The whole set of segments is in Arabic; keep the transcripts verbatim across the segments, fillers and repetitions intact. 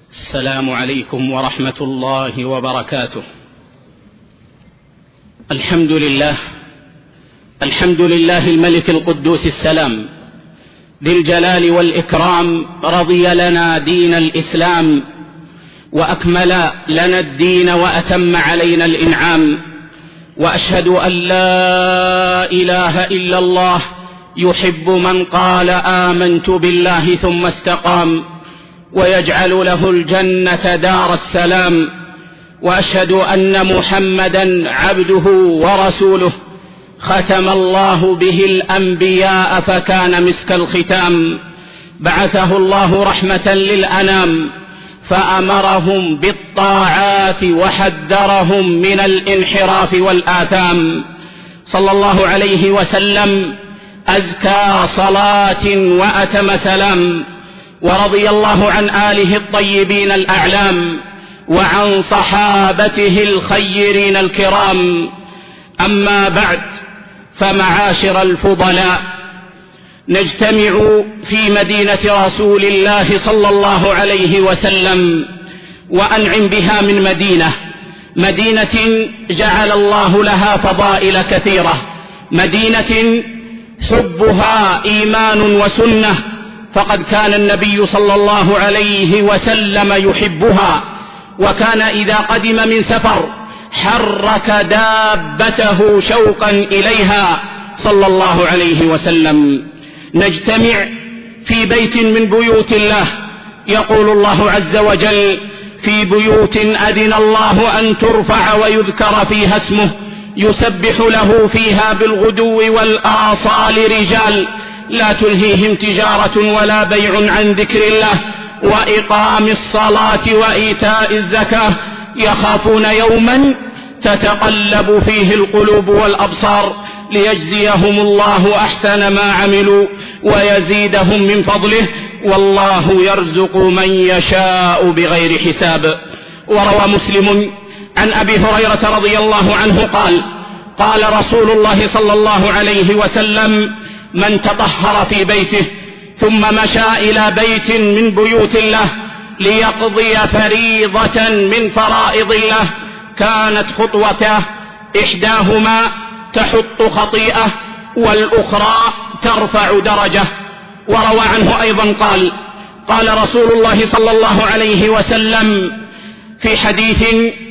السلام عليكم ورحمة الله وبركاته. الحمد لله الحمد لله الملك القدوس السلام ذي الجلال والإكرام، رضي لنا دين الإسلام وأكمل لنا الدين وأتم علينا الإنعام، وأشهد أن لا إله إلا الله يحب من قال آمنت بالله ثم استقام، ويجعل له الجنة دار السلام، وأشهد أن محمدا عبده ورسوله ختم الله به الأنبياء فكان مسك الختام، بعثه الله رحمة للأنام فأمرهم بالطاعات وحذرهم من الانحراف والآثام، صلى الله عليه وسلم أزكى صلاة وأتم سلام، ورضي الله عن آله الطيبين الأعلام وعن صحابته الخيرين الكرام. أما بعد، فمعاشر الفضلاء، نجتمع في مدينة رسول الله صلى الله عليه وسلم، وأنعم بها من مدينة مدينة جعل الله لها فضائل كثيرة، مدينة حبها إيمان وسنة، فقد كان النبي صلى الله عليه وسلم يحبها، وكان إذا قدم من سفر حرك دابته شوقا إليها صلى الله عليه وسلم. نجتمع في بيت من بيوت الله، يقول الله عز وجل: في بيوت أذن الله أن ترفع ويذكر فيها اسمه يسبح له فيها بالغدو والآصال رجال لا تلهيهم تجارة ولا بيع عن ذكر الله وإقام الصلاة وإيتاء الزكاة يخافون يوما تتقلب فيه القلوب والأبصار ليجزيهم الله أحسن ما عملوا ويزيدهم من فضله والله يرزق من يشاء بغير حساب. وروى مسلم عن أبي هريرة رضي الله عنه قال: قال رسول الله صلى الله عليه وسلم: من تطهر في بيته ثم مشى إلى بيت من بيوت الله ليقضي فريضة من فرائض الله كانت خطوته إحداهما تحط خطيئة والأخرى ترفع درجة. وروى عنه أيضا قال: قال رسول الله صلى الله عليه وسلم في حديث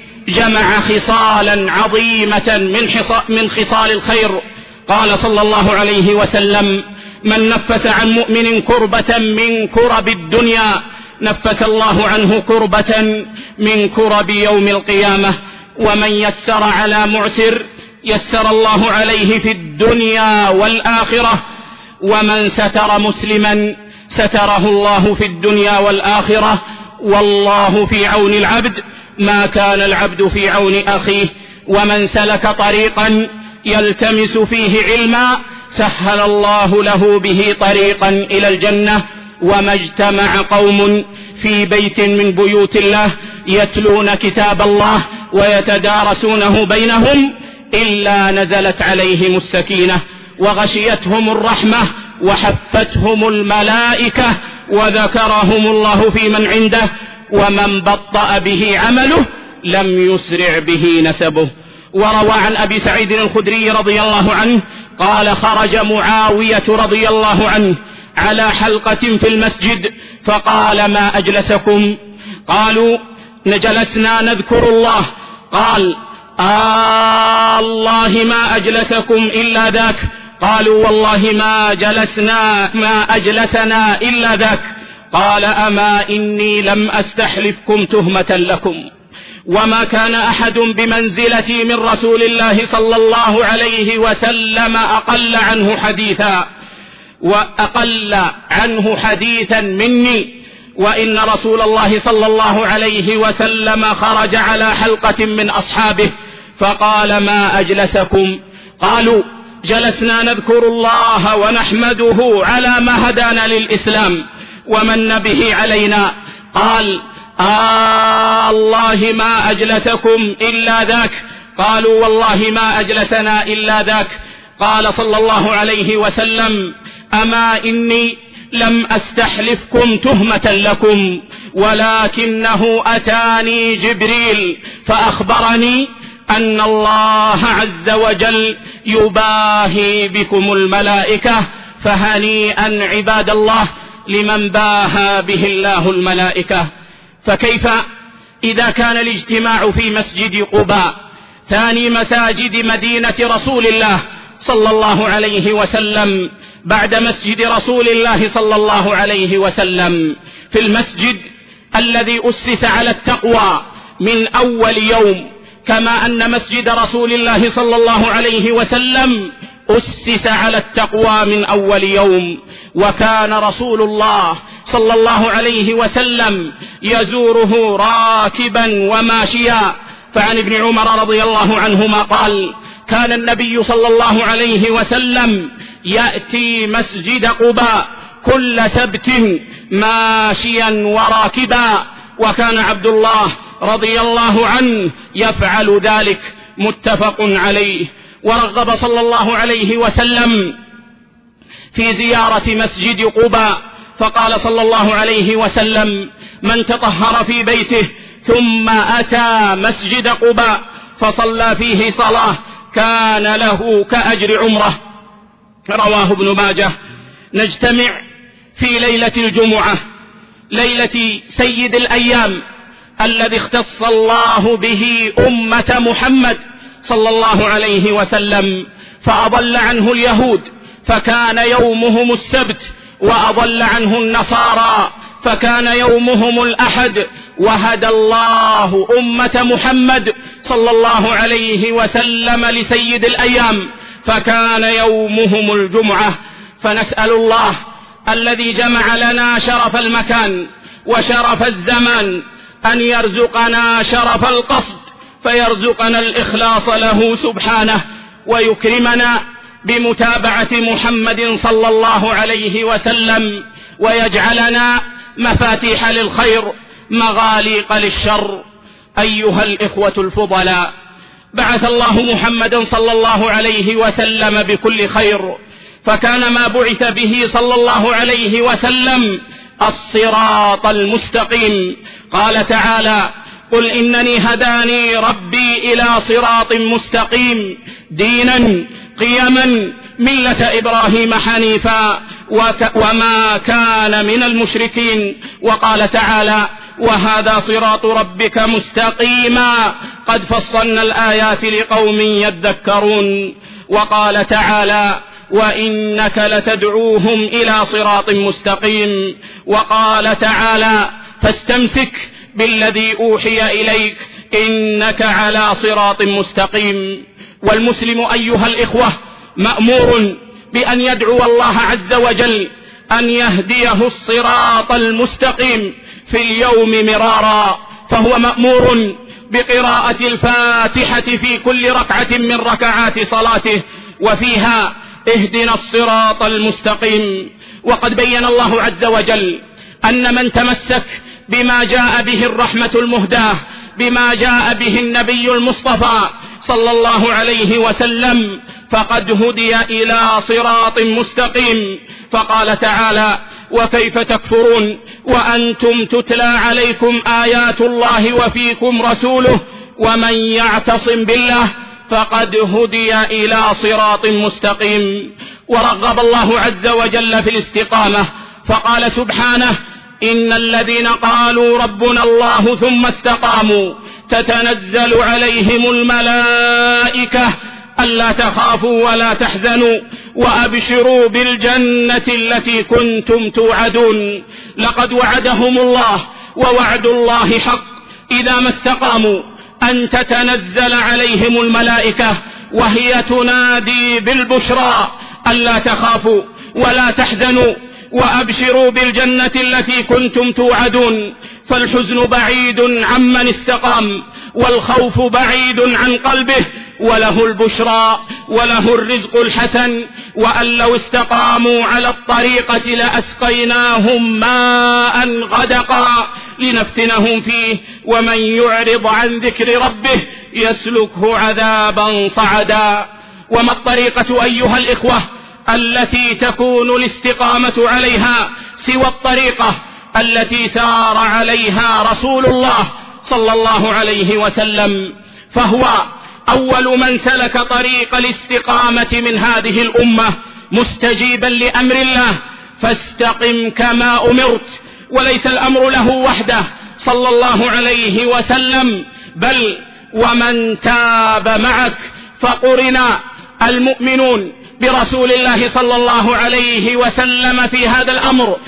جمع خصالا عظيمة من خصال الخير، قال صلى الله عليه وسلم: من نفس عن مؤمن كربة من كرب الدنيا نفس الله عنه كربة من كرب يوم القيامة، ومن يسر على معسر يسر الله عليه في الدنيا والآخرة، ومن ستر مسلما ستره الله في الدنيا والآخرة، والله في عون العبد ما كان العبد في عون أخيه، ومن سلك طريقا يلتمس فيه علما سهل الله له به طريقا إلى الجنة. وما اجتمع قوم في بيت من بيوت الله يتلون كتاب الله ويتدارسونه بينهم إلا نزلت عليهم السكينة وغشيتهم الرحمة وحفتهم الملائكة وذكرهم الله في من عنده، ومن بطأ به عمله لم يسرع به نسبه. وروى عن أبي سعيد الخدري رضي الله عنه قال: خرج معاوية رضي الله عنه على حلقة في المسجد فقال: ما أجلسكم؟ قالوا: نجلسنا نذكر الله. قال: آه الله ما أجلسكم إلا ذاك. قالوا: والله ما جلسنا ما أجلسنا إلا ذاك. قال: أما إني لم أستحلفكم تهمة لكم، وما كان أحد بمنزلتي من رسول الله صلى الله عليه وسلم أقل عنه حديثا وأقل عنه حديثا مني، وإن رسول الله صلى الله عليه وسلم خرج على حلقة من أصحابه فقال: ما أجلسكم؟ قالوا: جلسنا نذكر الله ونحمده على ما هدانا للإسلام ومن به علينا. قال: آه الله ما أجلسكم إلا ذاك. قالوا: والله ما أجلسنا إلا ذاك. قال صلى الله عليه وسلم: أما إني لم أستحلفكم تهمة لكم، ولكنه أتاني جبريل فأخبرني أن الله عز وجل يباهي بكم الملائكة، فهنيئا عباد الله لمن باهى به الله الملائكة. فكيف إذا كان الاجتماع في مسجد قباء ثاني مساجد مدينة رسول الله صلى الله عليه وسلم بعد مسجد رسول الله صلى الله عليه وسلم، في المسجد الذي أسس على التقوى من أول يوم، كما أن مسجد رسول الله صلى الله عليه وسلم أسس على التقوى من أول يوم، وكان رسول الله صلى الله عليه وسلم يزوره راكبا وماشيا. فعن ابن عمر رضي الله عنهما قال: كان النبي صلى الله عليه وسلم يأتي مسجد قباء كل سبت ماشيا وراكبا، وكان عبد الله رضي الله عنه يفعل ذلك، متفق عليه. ورغب صلى الله عليه وسلم في زيارة مسجد قباء، فقال صلى الله عليه وسلم: من تطهر في بيته ثم أتى مسجد قباء فصلى فيه صلاة كان له كأجر عمره. رواه ابن ماجه. نجتمع في ليلة الجمعة، ليلة سيد الأيام الذي اختص الله به أمة محمد صلى الله عليه وسلم، فأضل عنه اليهود فكان يومهم السبت، وأضل عنه النصارى فكان يومهم الأحد، وهدى الله أمة محمد صلى الله عليه وسلم لسيد الأيام فكان يومهم الجمعة. فنسأل الله الذي جمع لنا شرف المكان وشرف الزمان أن يرزقنا شرف القصد، فيرزقنا الإخلاص له سبحانه، ويكرمنا بمتابعة محمد صلى الله عليه وسلم، ويجعلنا مفاتيح للخير مغاليق للشر. أيها الإخوة الفضلاء، بعث الله محمدا صلى الله عليه وسلم بكل خير، فكان ما بعث به صلى الله عليه وسلم الصراط المستقيم. قال تعالى: قل إنني هداني ربي إلى صراط مستقيم دينا قيما ملة إبراهيم حنيفا وما كان من المشركين. وقال تعالى: وهذا صراط ربك مستقيما قد فصلنا الآيات لقوم يذكرون. وقال تعالى: وإنك لتدعوهم إلى صراط مستقيم. وقال تعالى: فاستمسك بالذي أوحي إليك إنك على صراط مستقيم. والمسلم أيها الإخوة مأمور بأن يدعو الله عز وجل أن يهديه الصراط المستقيم في اليوم مرارا، فهو مأمور بقراءة الفاتحة في كل ركعة من ركعات صلاته، وفيها اهدنا الصراط المستقيم. وقد بين الله عز وجل أن من تمسك بما جاء به الرحمة المهداة، بما جاء به النبي المصطفى صلى الله عليه وسلم، فقد هدي إلى صراط مستقيم. فقال تعالى: وكيف تكفرون وأنتم تتلى عليكم آيات الله وفيكم رسوله ومن يعتصم بالله فقد هدي إلى صراط مستقيم. ورغب الله عز وجل في الاستقامة، فقال سبحانه: إن الذين قالوا ربنا الله ثم استقاموا تتنزل عليهم الملائكة ألا تخافوا ولا تحزنوا وأبشروا بالجنة التي كنتم توعدون. لقد وعدهم الله ووعد الله حق إذا ما استقاموا أن تتنزل عليهم الملائكة وهي تنادي بالبشرى ألا تخافوا ولا تحزنوا وأبشروا بالجنة التي كنتم توعدون. فالحزن بعيد عمن استقام، والخوف بعيد عن قلبه، وله البشرى وله الرزق الحسن. وأن لو استقاموا على الطريقة لأسقيناهم ماء غدقا لنفتنهم فيه، ومن يعرض عن ذكر ربه يسلكه عذابا صعدا. وما الطريقة أيها الإخوة التي تكون الاستقامة عليها سوى الطريقة التي سار عليها رسول الله صلى الله عليه وسلم، فهو أول من سلك طريق الاستقامة من هذه الأمة مستجيبا لأمر الله، فاستقم كما أمرت. وليس الأمر له وحده صلى الله عليه وسلم، بل ومن تاب معك، فقرن المؤمنون برسول الله صلى الله عليه وسلم في هذا الأمر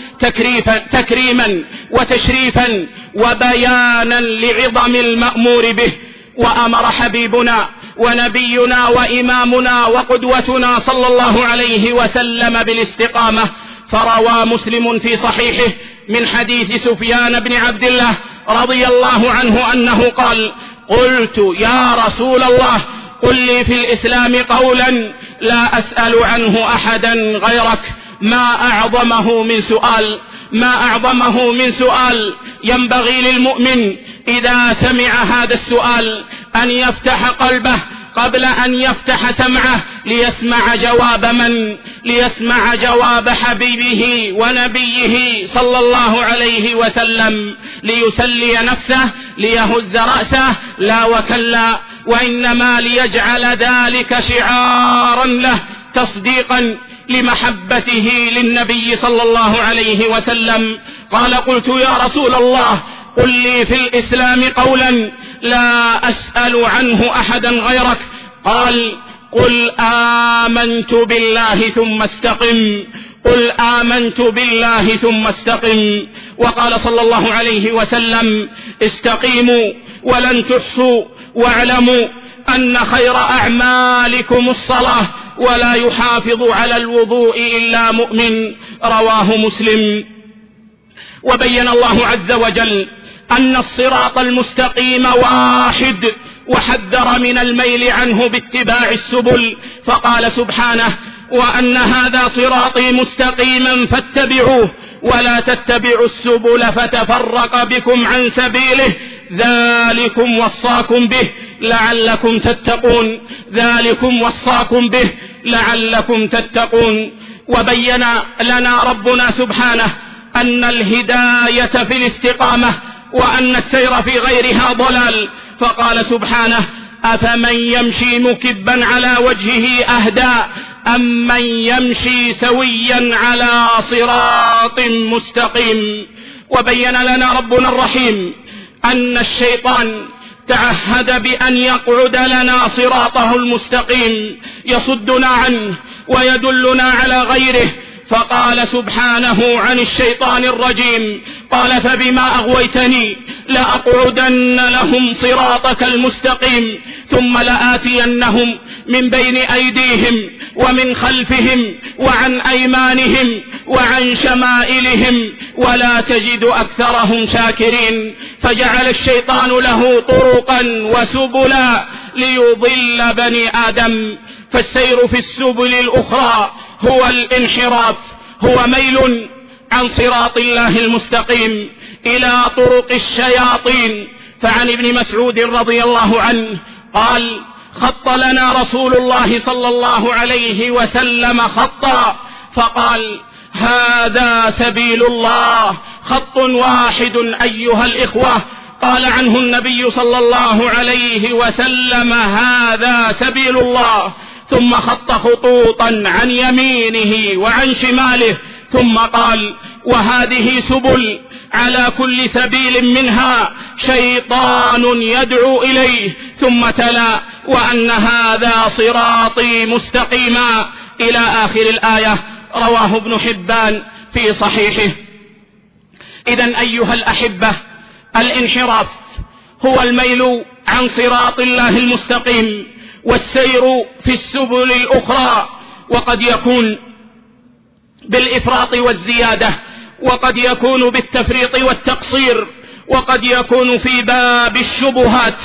تكريما وتشريفا وبيانا لعظم المأمور به. وأمر حبيبنا ونبينا وإمامنا وقدوتنا صلى الله عليه وسلم بالاستقامة، فروى مسلم في صحيحه من حديث سفيان بن عبد الله رضي الله عنه أنه قال: قلت يا رسول الله قل لي في الإسلام قولا لا أسأل عنه أحدا غيرك. ما أعظمه من سؤال ما أعظمه من سؤال ينبغي للمؤمن إذا سمع هذا السؤال أن يفتح قلبه قبل أن يفتح سمعه ليسمع جواب من ليسمع جواب حبيبه ونبيه صلى الله عليه وسلم، ليسلي نفسه، ليهز رأسه، لا وكلا، وإنما ليجعل ذلك شعارا له تصديقا لمحبته للنبي صلى الله عليه وسلم. قال: قلت يا رسول الله قل لي في الإسلام قولا لا أسأل عنه أحدا غيرك. قال: قل آمنت بالله ثم استقم قل آمنت بالله ثم استقم. وقال صلى الله عليه وسلم: استقيموا ولن تحصوا، واعلموا أن خير أعمالكم الصلاة، ولا يحافظ على الوضوء إلا مؤمن. رواه مسلم. وبين الله عز وجل أن الصراط المستقيم واحد، وحذر من الميل عنه باتباع السبل، فقال سبحانه: وأن هذا صراطي مستقيما فاتبعوه ولا تتبعوا السبل فتفرق بكم عن سبيله، ذلكم وصاكم به لعلكم تتقون ذلكم وصاكم به لعلكم تتقون. وبين لنا ربنا سبحانه أن الهداية في الاستقامة، وأن السير في غيرها ضلال، فقال سبحانه: أفمن يمشي مكبا على وجهه أهدى أم من يمشي سويا على صراط مستقيم. وبين لنا ربنا الرحيم أن الشيطان تعهد بأن يقعد لنا صراطه المستقيم، يصدنا عنه ويدلنا على غيره، فقال سبحانه عن الشيطان الرجيم: قال: فبما أغويتني لأقعدن لهم صراطك المستقيم ثم لآتينهم من بين أيديهم ومن خلفهم وعن أيمانهم وعن شمائلهم ولا تجد أكثرهم شاكرين. فجعل الشيطان له طرقا وسبلا ليضل بني آدم، فالسير في السبل الأخرى هو الانحراف، هو ميل عن صراط الله المستقيم إلى طرق الشياطين. فعن ابن مسعود رضي الله عنه قال: خط لنا رسول الله صلى الله عليه وسلم خطا فقال: هذا سبيل الله، خط واحد أيها الإخوة. قال عنه النبي صلى الله عليه وسلم: هذا سبيل الله، ثم خط خطوطا عن يمينه وعن شماله، ثم قال: وهذه سبل، على كل سبيل منها شيطان يدعو إليه، ثم تلا: وأن هذا صراطي مستقيما، إلى آخر الآية. رواه ابن حبان في صحيحه. إذن أيها الأحبة، الانحراف هو الميل عن صراط الله المستقيم والسير في السبل الأخرى، وقد يكون بالإفراط والزيادة، وقد يكون بالتفريط والتقصير، وقد يكون في باب الشبهات،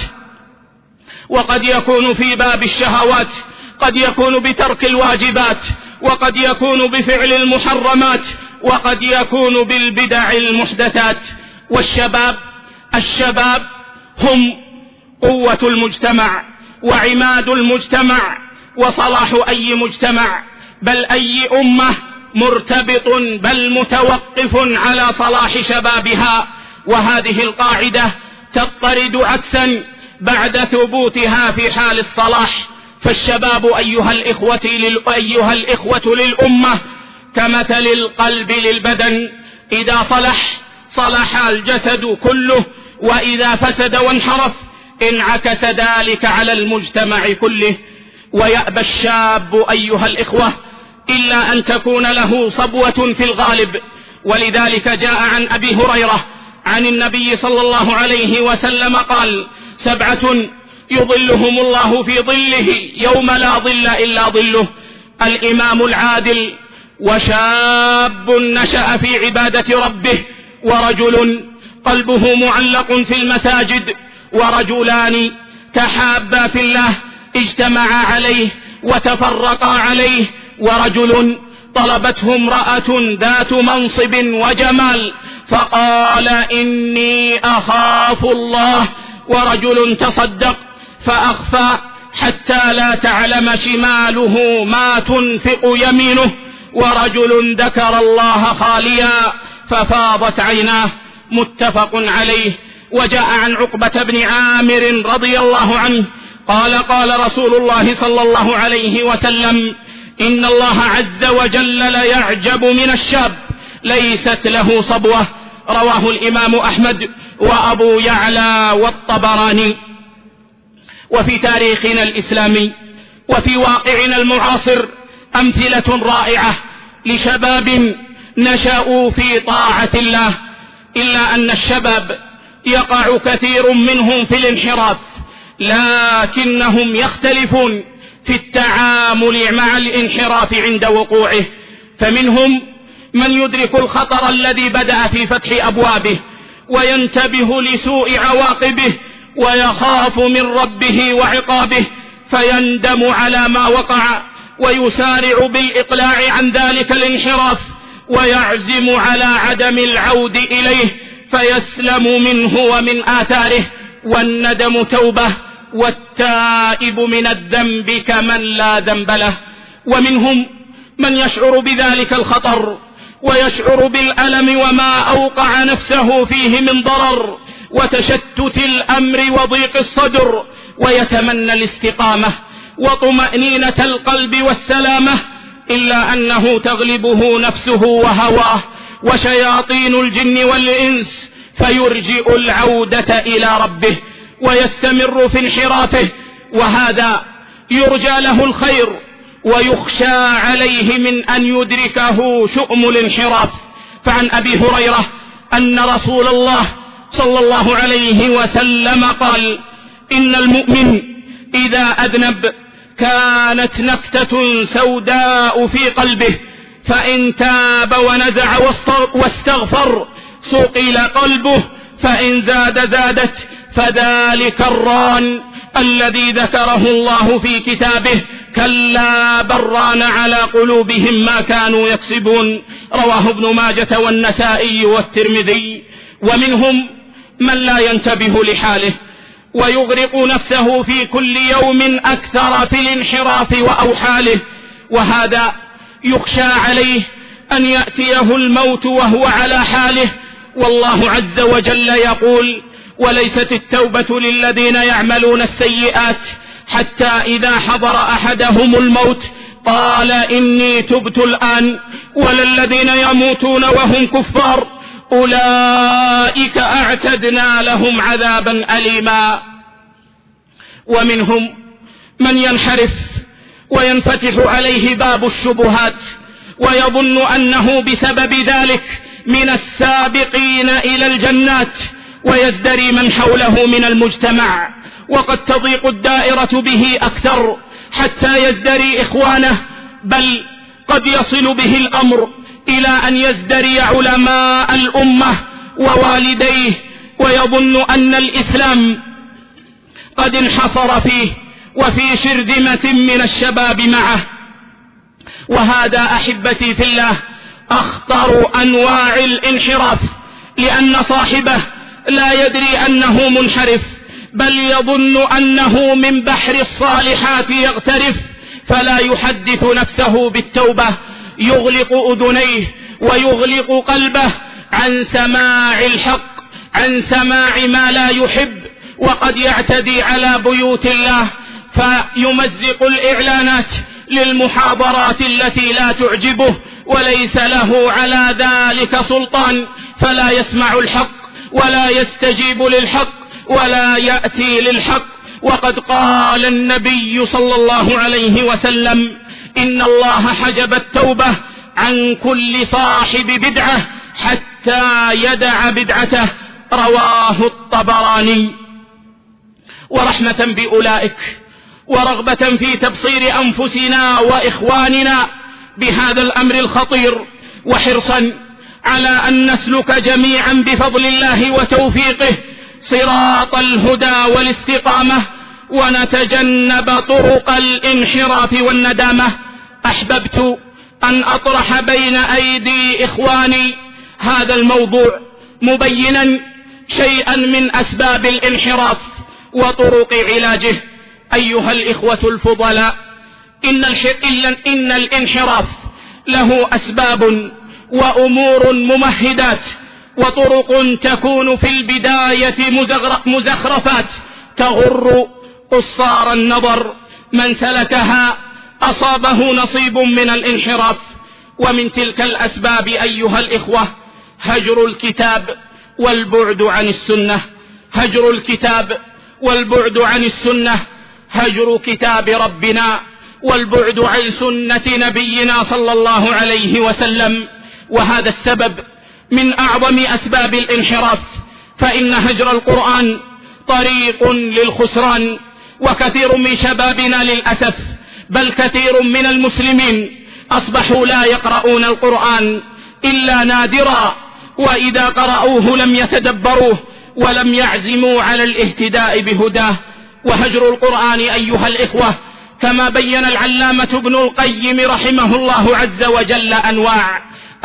وقد يكون في باب الشهوات، قد يكون بترك الواجبات، وقد يكون بفعل المحرمات، وقد يكون بالبدع المحدثات. والشباب الشباب هم قوة المجتمع وعماد المجتمع وصلاح أي مجتمع، بل أي أمة مرتبط بل متوقف على صلاح شبابها، وهذه القاعدة تضطرد عكسا بعد ثبوتها في حال الصلاح. فالشباب أيها الإخوة, أيها الإخوة للأمة كمثل القلب للبدن، إذا صلح صلح الجسد كله، وإذا فسد وانحرف انعكس ذلك على المجتمع كله. ويأبى الشاب أيها الإخوة إلا أن تكون له صبوة في الغالب، ولذلك جاء عن أبي هريرة عن النبي صلى الله عليه وسلم قال: سبعة يظلهم الله في ظله يوم لا ظل إلا ظله: الإمام العادل، وشاب نشأ في عبادة ربه، ورجل قلبه معلق في المساجد، ورجلان تحابا في الله اجتمعا عليه وتفرقا عليه، ورجل طلبته امرأة ذات منصب وجمال فقال: إني أخاف الله، ورجل تصدق فأخفى حتى لا تعلم شماله ما تنفق يمينه، ورجل ذكر الله خاليا ففاضت عيناه. متفق عليه. وجاء عن عقبة بن عامر رضي الله عنه قال: قال رسول الله صلى الله عليه وسلم: إن الله عز وجل ليعجب من الشاب ليست له صبوة. رواه الإمام أحمد وأبو يعلى والطبراني. وفي تاريخنا الإسلامي وفي واقعنا المعاصر أمثلة رائعة لشباب نشأوا في طاعة الله، إلا أن الشباب يقع كثير منهم في الانحراف، لكنهم يختلفون في التعامل مع الانحراف عند وقوعه. فمنهم من يدرك الخطر الذي بدأ في فتح أبوابه وينتبه لسوء عواقبه ويخاف من ربه وعقابه، فيندم على ما وقع ويسارع بالإقلاع عن ذلك الانحراف ويعزم على عدم العود إليه فيسلم منه ومن آثاره. والندم توبة، والتائب من الذنب كمن لا ذنب له. ومنهم من يشعر بذلك الخطر ويشعر بالألم وما أوقع نفسه فيه من ضرر وتشتت الأمر وضيق الصدر، ويتمنى الاستقامة وطمأنينة القلب والسلامة، إلا أنه تغلبه نفسه وهواه وشياطين الجن والإنس فيرجئ العودة إلى ربه ويستمر في انحرافه، وهذا يرجى له الخير ويخشى عليه من أن يدركه شؤم الانحراف. فعن أبي هريرة أن رسول الله صلى الله عليه وسلم قال: إن المؤمن إذا أذنب كانت نكتة سوداء في قلبه، فإن تاب ونزع واستغفر صقل قلبه، فإن زاد زادت، فذلك الران الذي ذكره الله في كتابه: كلا بران على قلوبهم ما كانوا يكسبون. رواه ابن ماجة والنسائي والترمذي. ومنهم من لا ينتبه لحاله ويغرق نفسه في كل يوم أكثر في الانحراف وأوحاله، وهذا يخشى عليه أن يأتيه الموت وهو على حاله. والله عز وجل يقول: وليست التوبة للذين يعملون السيئات حتى إذا حضر أحدهم الموت قال إني تبت الآن، ولا الذين يموتون وهم كفار أولئك أعتدنا لهم عذابا أليما. ومنهم من ينحرف وينفتح عليه باب الشبهات ويظن أنه بسبب ذلك من السابقين إلى الجنات، ويزدري من حوله من المجتمع، وقد تضيق الدائرة به أكثر حتى يزدري إخوانه، بل قد يصل به الأمر إلى أن يزدري علماء الأمة ووالديه، ويظن أن الإسلام قد انحصر فيه وفي شرذمة من الشباب معه. وهذا أحبتي في الله أخطر أنواع الانحراف، لأن صاحبه لا يدري أنه منحرف، بل يظن أنه من بحر الصالحات يغترف، فلا يحدث نفسه بالتوبة يغلق أذنيه ويغلق قلبه عن سماع الحق، عن سماع ما لا يحب، وقد يعتدي على بيوت الله فيمزق الإعلانات للمحاضرات التي لا تعجبه وليس له على ذلك سلطان، فلا يسمع الحق ولا يستجيب للحق ولا يأتي للحق. وقد قال النبي صلى الله عليه وسلم: إن الله حجب التوبة عن كل صاحب بدعة حتى يدع بدعته، رواه الطبراني. ورحمة بأولئك ورغبة في تبصير أنفسنا وإخواننا بهذا الأمر الخطير، وحرصا على أن نسلك جميعا بفضل الله وتوفيقه صراط الهدى والاستقامة، ونتجنب طرق الانحراف والندامة، أحببت أن أطرح بين أيدي إخواني هذا الموضوع مبينا شيئا من أسباب الانحراف وطرق علاجه. أيها الإخوة الفضلاء، إن, إن الانحراف له أسباب وأمور ممهدات وطرق تكون في البداية مزخرفات تغر قصار النظر، من سلكها أصابه نصيب من الانحراف. ومن تلك الأسباب أيها الإخوة هجر الكتاب والبعد عن السنة. هجر الكتاب والبعد عن السنة، هجر كتاب ربنا والبعد عن سنة نبينا صلى الله عليه وسلم. وهذا السبب من أعظم أسباب الانحراف، فإن هجر القرآن طريق للخسران. وكثير من شبابنا للأسف، بل كثير من المسلمين أصبحوا لا يقرؤون القرآن إلا نادرا، وإذا قرأوه لم يتدبروه ولم يعزموا على الاهتداء بهداه. وهجر القرآن أيها الإخوة كما بين العلامة ابن القيم رحمه الله عز وجل أنواع،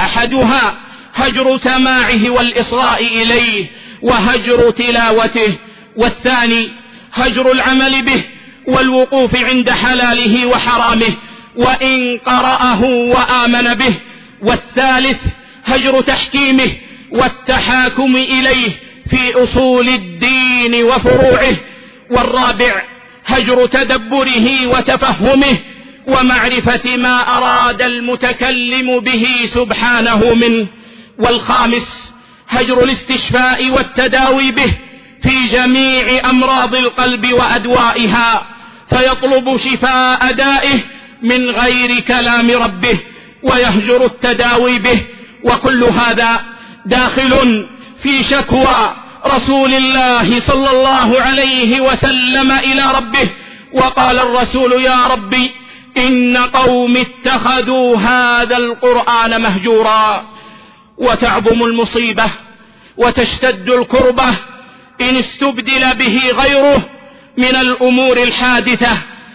أحدها هجر سماعه والإصغاء إليه وهجر تلاوته، والثاني هجر العمل به والوقوف عند حلاله وحرامه وإن قرأه وآمن به، والثالث هجر تحكيمه والتحاكم إليه في أصول الدين وفروعه، والرابع هجر تدبره وتفهمه ومعرفة ما أراد المتكلم به سبحانه منه، والخامس هجر الاستشفاء والتداوي به في جميع أمراض القلب وأدوائها، فيطلب شفاء دائه من غير كلام ربه ويهجر التداوي به. وكل هذا داخل في شكوى رسول الله صلى الله عليه وسلم إلى ربه، وقال الرسول: يا ربي إن قوم اتخذوا هذا القرآن مهجورا. وتعظم المصيبة وتشتد الكربة إن استبدل به غيره من الأمور الحادثة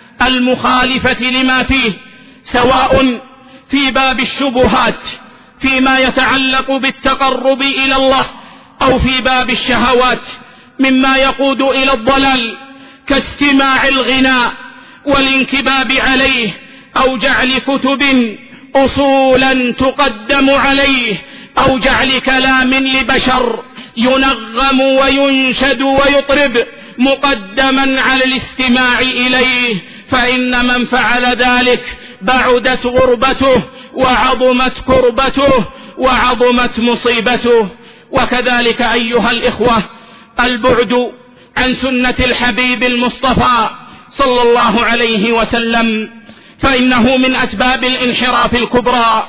المخالفة لما فيه، سواء في باب الشبهات فيما يتعلق بالتقرب إلى الله، أو في باب الشهوات مما يقود إلى الضلال كاستماع الغناء والانكباب عليه، أو جعل كتب أصولا تقدم عليه، أو جعل كلام لبشر ينغم وينشد ويطرب مقدما على الاستماع إليه، فإن من فعل ذلك بعدت غربته وعظمت كربته وعظمت مصيبته. وكذلك أيها الإخوة البعد عن سنة الحبيب المصطفى صلى الله عليه وسلم، فإنه من أسباب الانحراف الكبرى.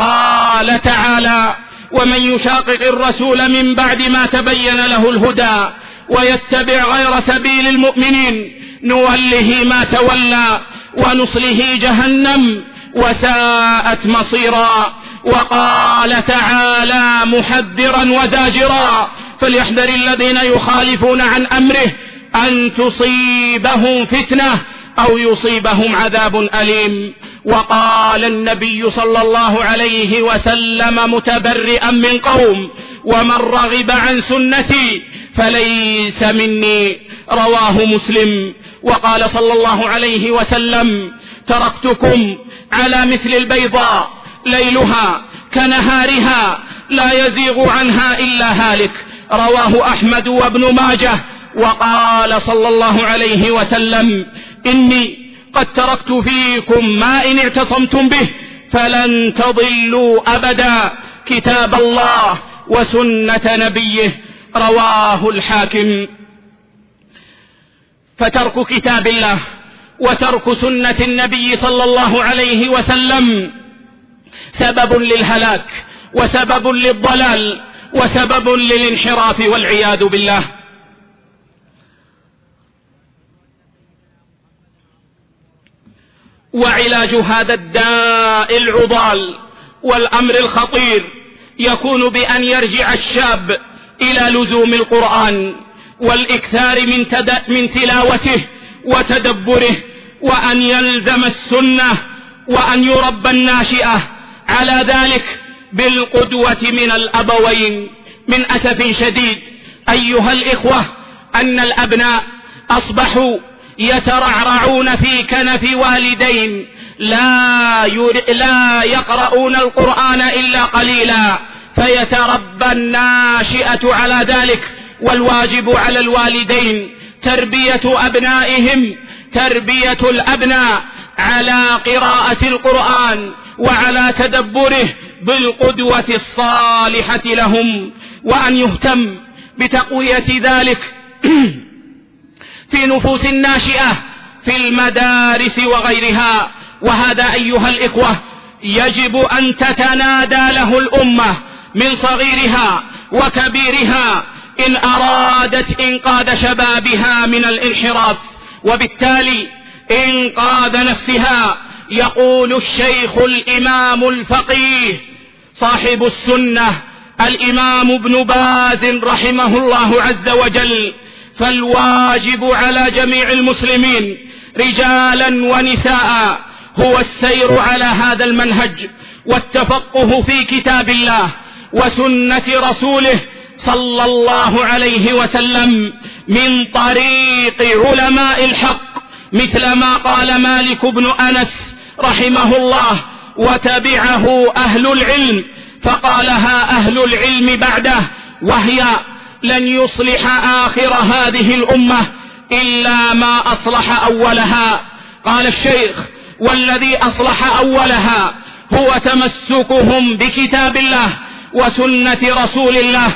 قال تعالى: ومن يشاقق الرسول من بعد ما تبين له الهدى ويتبع غير سبيل المؤمنين نوله ما تولى ونصله جهنم وساءت مصيرا. وقال تعالى محذرا وزاجرا: فليحذر الذين يخالفون عن أمره أن تصيبهم فتنة أو يصيبهم عذاب أليم. وقال النبي صلى الله عليه وسلم متبرئا من قوم: ومن رغب عن سنتي فليس مني، رواه مسلم. وقال صلى الله عليه وسلم: تركتكم على مثل البيضاء ليلها كنهارها لا يزيغ عنها إلا هالك. رواه أحمد وابن ماجه. وقال صلى الله عليه وسلم: إني قد تركت فيكم ما إن اعتصمتم به فلن تضلوا أبدا، كتاب الله وسنة نبيه. رواه الحاكم. فترك كتاب الله وترك سنة النبي صلى الله عليه وسلم سبب للهلاك وسبب للضلال وسبب للانحراف والعياذ بالله. وعلاج هذا الداء العضال والأمر الخطير يكون بأن يرجع الشاب إلى لزوم القرآن والإكثار من, تد... من تلاوته وتدبره، وأن يلزم السنة، وأن يربى الناشئة على ذلك بالقدوة من الأبوين. من أسف شديد أيها الإخوة أن الأبناء أصبحوا يترعرعون في كنف والدين لا, ير... لا يقرؤون القرآن إلا قليلا، فيتربى الناشئة على ذلك. والواجب على الوالدين تربية أبنائهم، تربية الأبناء على قراءة القرآن وعلى تدبره بالقدوة الصالحة لهم، وأن يهتم بتقوية ذلك في نفوس الناشئة في المدارس وغيرها. وهذا أيها الإخوة يجب أن تتنادى له الأمة من صغيرها وكبيرها إن أرادت إنقاذ شبابها من الانحراف، وبالتالي إنقاذ نفسها. يقول الشيخ الإمام الفقيه صاحب السنة الإمام ابن باز رحمه الله عز وجل: فالواجب على جميع المسلمين رجالا ونساء هو السير على هذا المنهج والتفقه في كتاب الله وسنة رسوله صلى الله عليه وسلم من طريق علماء الحق، مثل ما قال مالك بن أنس رحمه الله: وتبعه أهل العلم، فقالها أهل العلم بعده، وهي: لن يصلح آخر هذه الأمة إلا ما أصلح أولها. قال الشيخ: والذي أصلح أولها هو تمسكهم بكتاب الله وسنة رسول الله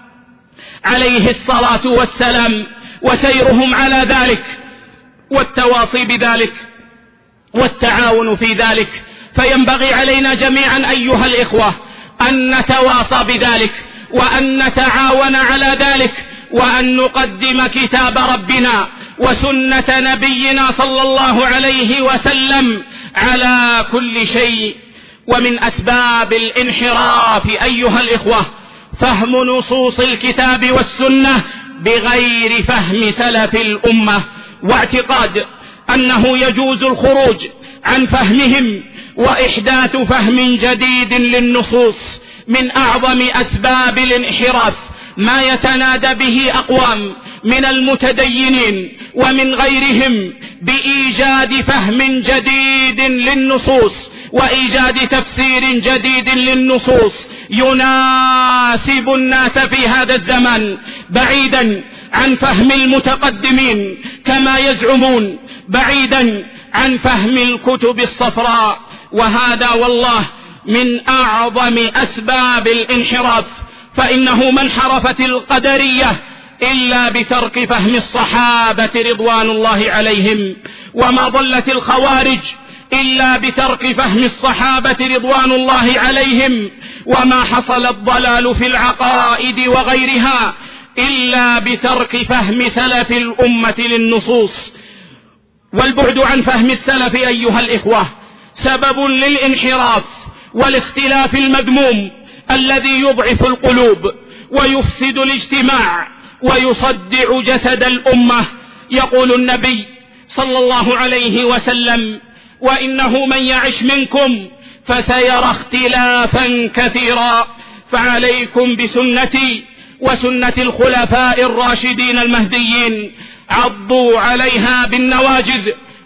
عليه الصلاة والسلام، وسيرهم على ذلك والتواصي بذلك والتعاون في ذلك. فينبغي علينا جميعا أيها الإخوة أن نتواصى بذلك وأن نتعاون على ذلك، وأن نقدم كتاب ربنا وسنة نبينا صلى الله عليه وسلم على كل شيء. ومن أسباب الانحراف أيها الإخوة فهم نصوص الكتاب والسنة بغير فهم سلف الأمة، واعتقاد أنه يجوز الخروج عن فهمهم وإحداث فهم جديد للنصوص. من أعظم أسباب الانحراف ما يتنادى به أقوام من المتدينين ومن غيرهم بإيجاد فهم جديد للنصوص وإيجاد تفسير جديد للنصوص يناسب الناس في هذا الزمن، بعيدا عن فهم المتقدمين كما يزعمون، بعيدا عن فهم الكتب الصفراء. وهذا والله من أعظم أسباب الانحراف، فإنه ما انحرفت القدرية إلا بترك فهم الصحابة رضوان الله عليهم، وما ضلت الخوارج إلا بترك فهم الصحابة رضوان الله عليهم، وما حصل الضلال في العقائد وغيرها إلا بترك فهم سلف الأمة للنصوص. والبعد عن فهم السلف أيها الإخوة سبب للانحراف والاختلاف المذموم الذي يضعف القلوب ويفسد الاجتماع ويصدع جسد الأمة. يقول النبي صلى الله عليه وسلم: وإنه من يعش منكم فسيرى اختلافا كثيرا، فعليكم بسنتي وسنة الخلفاء الراشدين المهديين، عضوا عليها بالنواجذ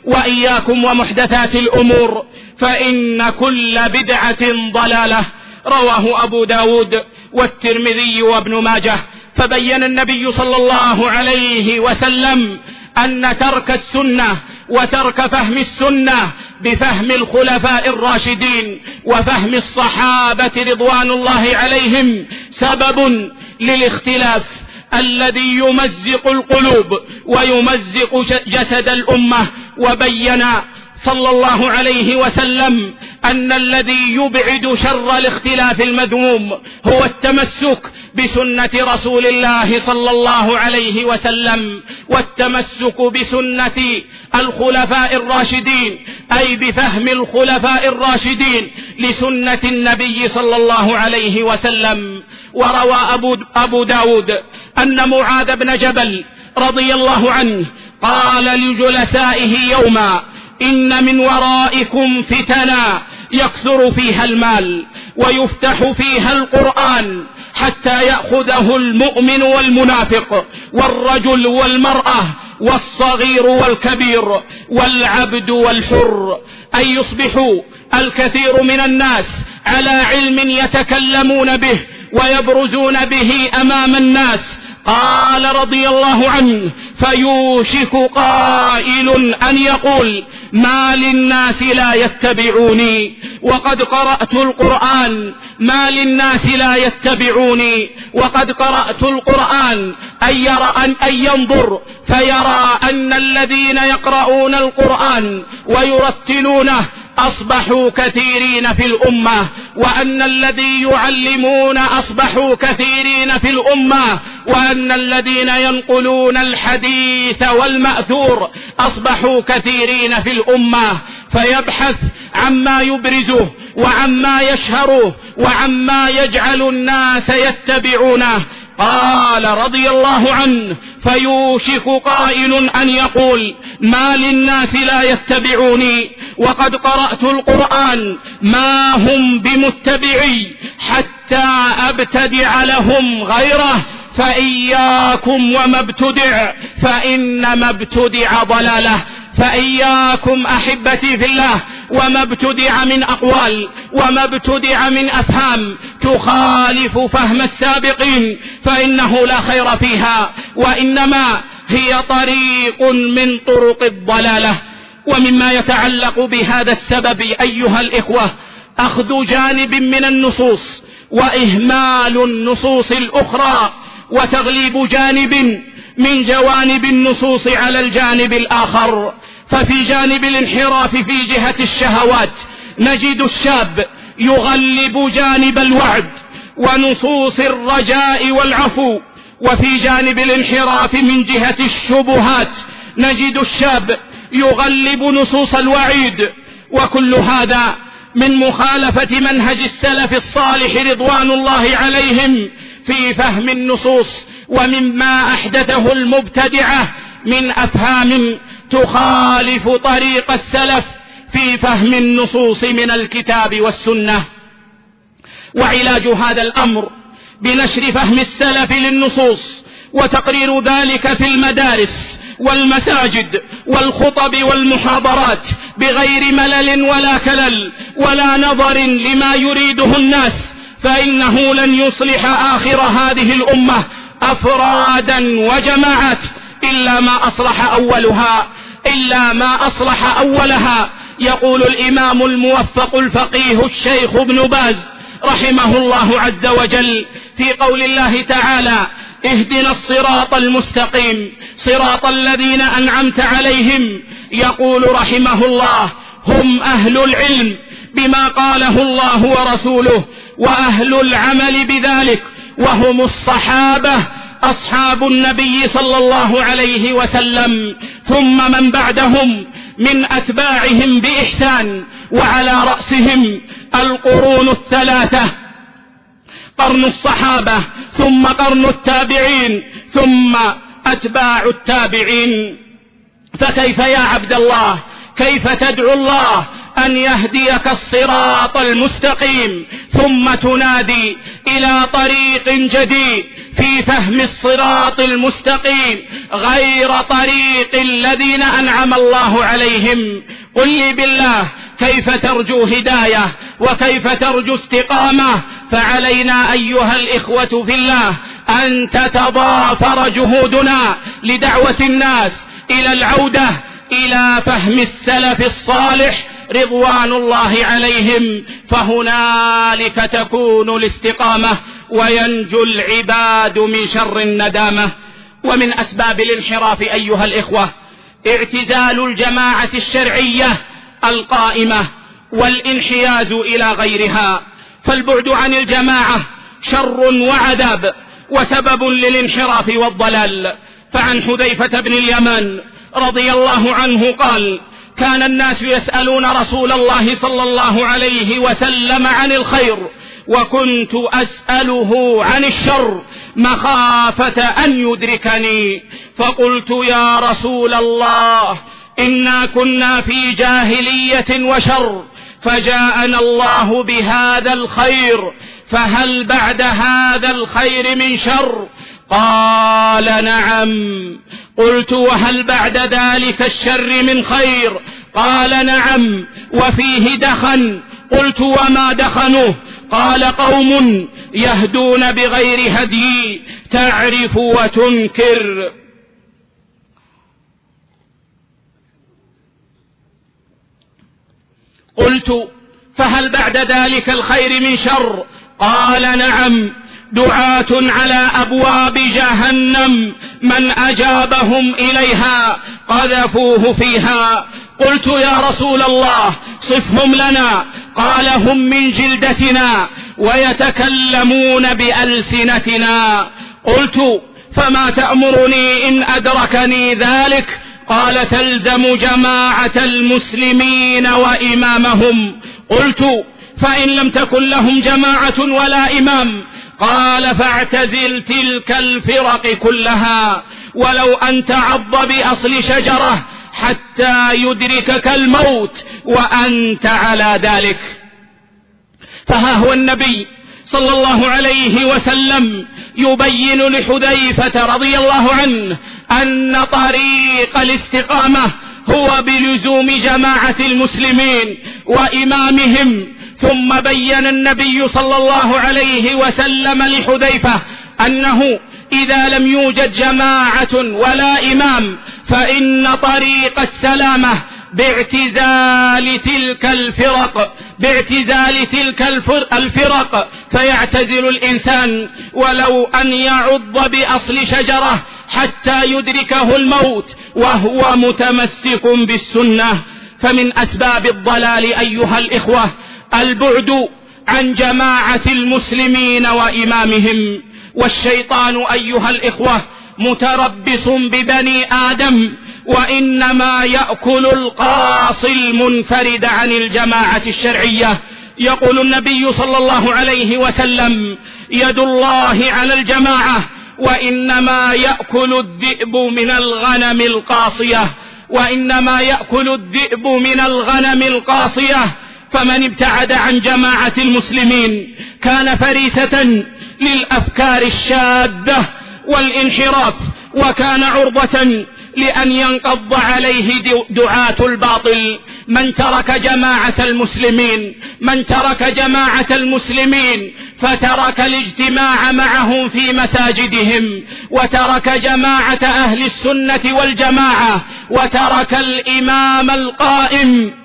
وإياكم ومحدثات الأمور فإن كل بدعة ضلالة. رواه أبو داود والترمذي وابن ماجه. فبين النبي صلى الله عليه وسلم أن ترك السنة وترك فهم السنة بفهم الخلفاء الراشدين وفهم الصحابة رضوان الله عليهم سبب للاختلاف الذي يمزق القلوب ويمزق جسد الأمة. وبين صلى الله عليه وسلم أن الذي يبعد شر الاختلاف المذموم هو التمسك بسنة رسول الله صلى الله عليه وسلم، والتمسك بسنة الخلفاء الراشدين أي بفهم الخلفاء الراشدين لسنة النبي صلى الله عليه وسلم. وروى أبو, أبو داود أن معاذ بن جبل رضي الله عنه قال لجلسائه يوما: إن من ورائكم فتنا يكثر فيها المال ويفتح فيها القرآن حتى يأخذه المؤمن والمنافق والرجل والمرأة والصغير والكبير والعبد والحر، أن يصبحوا الكثير من الناس على علم يتكلمون به ويبرزون به أمام الناس. قال رضي الله عنه: فيوشك قائل أن يقول: ما للناس لا يتبعوني وقد قرأت القرآن، ما للناس لا يتبعوني وقد قرأت القرآن، أن يرى أن, أن ينظر فيرى أن الذين يقرؤون القرآن ويرتلونه أصبحوا كثيرين في الأمة، وأن الذي يعلمون أصبحوا كثيرين في الأمة، وأن الذين ينقلون الحديث والمأثور أصبحوا كثيرين في الأمة. فيبحث عما يبرزه وعما يشهره وعما يجعل الناس يتبعونه. قال رضي الله عنه: فيوشك قائل أن يقول: ما للناس لا يتبعوني وقد قرأت القرآن، ما هم بمتبعي حتى أبتدع لهم غيره، فإياكم وما ابتدع فإنما ابتدع ضلاله. فإياكم أحبتي في الله وما ابتدع من أقوال وما ابتدع من أفهام تخالف فهم السابقين، فإنه لا خير فيها، وإنما هي طريق من طرق الضلالة. ومما يتعلق بهذا السبب أيها الإخوة أخذ جانب من النصوص وإهمال النصوص الأخرى، وتغليب جانب من جوانب النصوص على الجانب الآخر. ففي جانب الانحراف في جهة الشهوات نجد الشاب يغلب جانب الوعد ونصوص الرجاء والعفو، وفي جانب الانحراف من جهة الشبهات نجد الشاب يغلب نصوص الوعيد. وكل هذا من مخالفة منهج السلف الصالح رضوان الله عليهم في فهم النصوص، ومما أحدثه المبتدعة من أفهام تخالف طريق السلف في فهم النصوص من الكتاب والسنة. وعلاج هذا الأمر بنشر فهم السلف للنصوص وتقرير ذلك في المدارس والمساجد والخطب والمحاضرات بغير ملل ولا كلل ولا نظر لما يريده الناس، فإنه لن يصلح آخر هذه الأمة أفرادا وجماعات إلا ما أصلح أولها إلا ما أصلح أولها. يقول الإمام الموفق الفقيه الشيخ ابن باز رحمه الله عز وجل في قول الله تعالى: اهدنا الصراط المستقيم صراط الذين أنعمت عليهم. يقول رحمه الله: هم أهل العلم بما قاله الله ورسوله وأهل العمل بذلك، وهم الصحابة أصحاب النبي صلى الله عليه وسلم، ثم من بعدهم من أتباعهم بإحسان، وعلى رأسهم القرون الثلاثة: قرن الصحابة ثم قرن التابعين ثم أتباع التابعين. فكيف يا عبد الله كيف تدعو الله أن يهديك الصراط المستقيم، ثم تنادي إلى طريق جديد في فهم الصراط المستقيم غير طريق الذين أنعم الله عليهم. قل لي بالله كيف ترجو هداية وكيف ترجو استقامة؟ فعلينا أيها الإخوة في الله أن تتضافر جهودنا لدعوة الناس إلى العودة إلى فهم السلف الصالح رضوان الله عليهم، فهنالك تكون الاستقامة وينجو العباد من شر الندامة. ومن أسباب الانحراف أيها الإخوة اعتزال الجماعة الشرعية القائمة والانحياز إلى غيرها، فالبعد عن الجماعة شر وعذاب وسبب للانحراف والضلال. فعن حذيفة بن اليمان رضي الله عنه قال: كان الناس يسألون رسول الله صلى الله عليه وسلم عن الخير، وكنت أسأله عن الشر مخافة أن يدركني، فقلت: يا رسول الله، إنا كنا في جاهلية وشر، فجاءنا الله بهذا الخير، فهل بعد هذا الخير من شر؟ قال: نعم. قلت: وهل بعد ذلك الشر من خير؟ قال: نعم، وفيه دخن. قلت: وما دخنه؟ قال: قوم يهدون بغير هدي، تعرف وتنكر. قلت: فهل بعد ذلك الخير من شر؟ قال: نعم، دعاة على أبواب جهنم من أجابهم إليها قذفوه فيها. قلت: يا رسول الله، صفهم لنا. قال: هم من جلدتنا ويتكلمون بألسنتنا. قلت: فما تأمرني إن أدركني ذلك؟ قال: تلزم جماعة المسلمين وإمامهم. قلت: فإن لم تكن لهم جماعة ولا إمام؟ قال: فاعتزل تلك الفرق كلها، ولو أن تعض بأصل شجرة حتى يدركك الموت وأنت على ذلك. فها هو النبي صلى الله عليه وسلم يبين لحذيفة رضي الله عنه أن طريق الاستقامة هو بلزوم جماعة المسلمين وإمامهم. ثم بين النبي صلى الله عليه وسلم لحذيفة أنه إذا لم يوجد جماعة ولا إمام فإن طريق السلامة باعتزال تلك الفرق باعتزال تلك الفرق فيعتزل الإنسان ولو أن يعض بأصل شجرة حتى يدركه الموت وهو متمسك بالسنة. فمن أسباب الضلال أيها الإخوة البعد عن جماعة المسلمين وإمامهم، والشيطان أيها الإخوة متربص ببني آدم، وإنما يأكل القاصي المنفرد عن الجماعة الشرعية. يقول النبي صلى الله عليه وسلم: يد الله على الجماعة، وإنما يأكل الذئب من الغنم القاصية وإنما يأكل الذئب من الغنم القاصية. فمن ابتعد عن جماعة المسلمين كان فريسة للأفكار الشاذة والانحراف، وكان عرضة لأن ينقض عليه دعاة الباطل. من ترك جماعة المسلمين من ترك جماعة المسلمين فترك الاجتماع معهم في مساجدهم، وترك جماعة أهل السنة والجماعة، وترك الإمام القائم،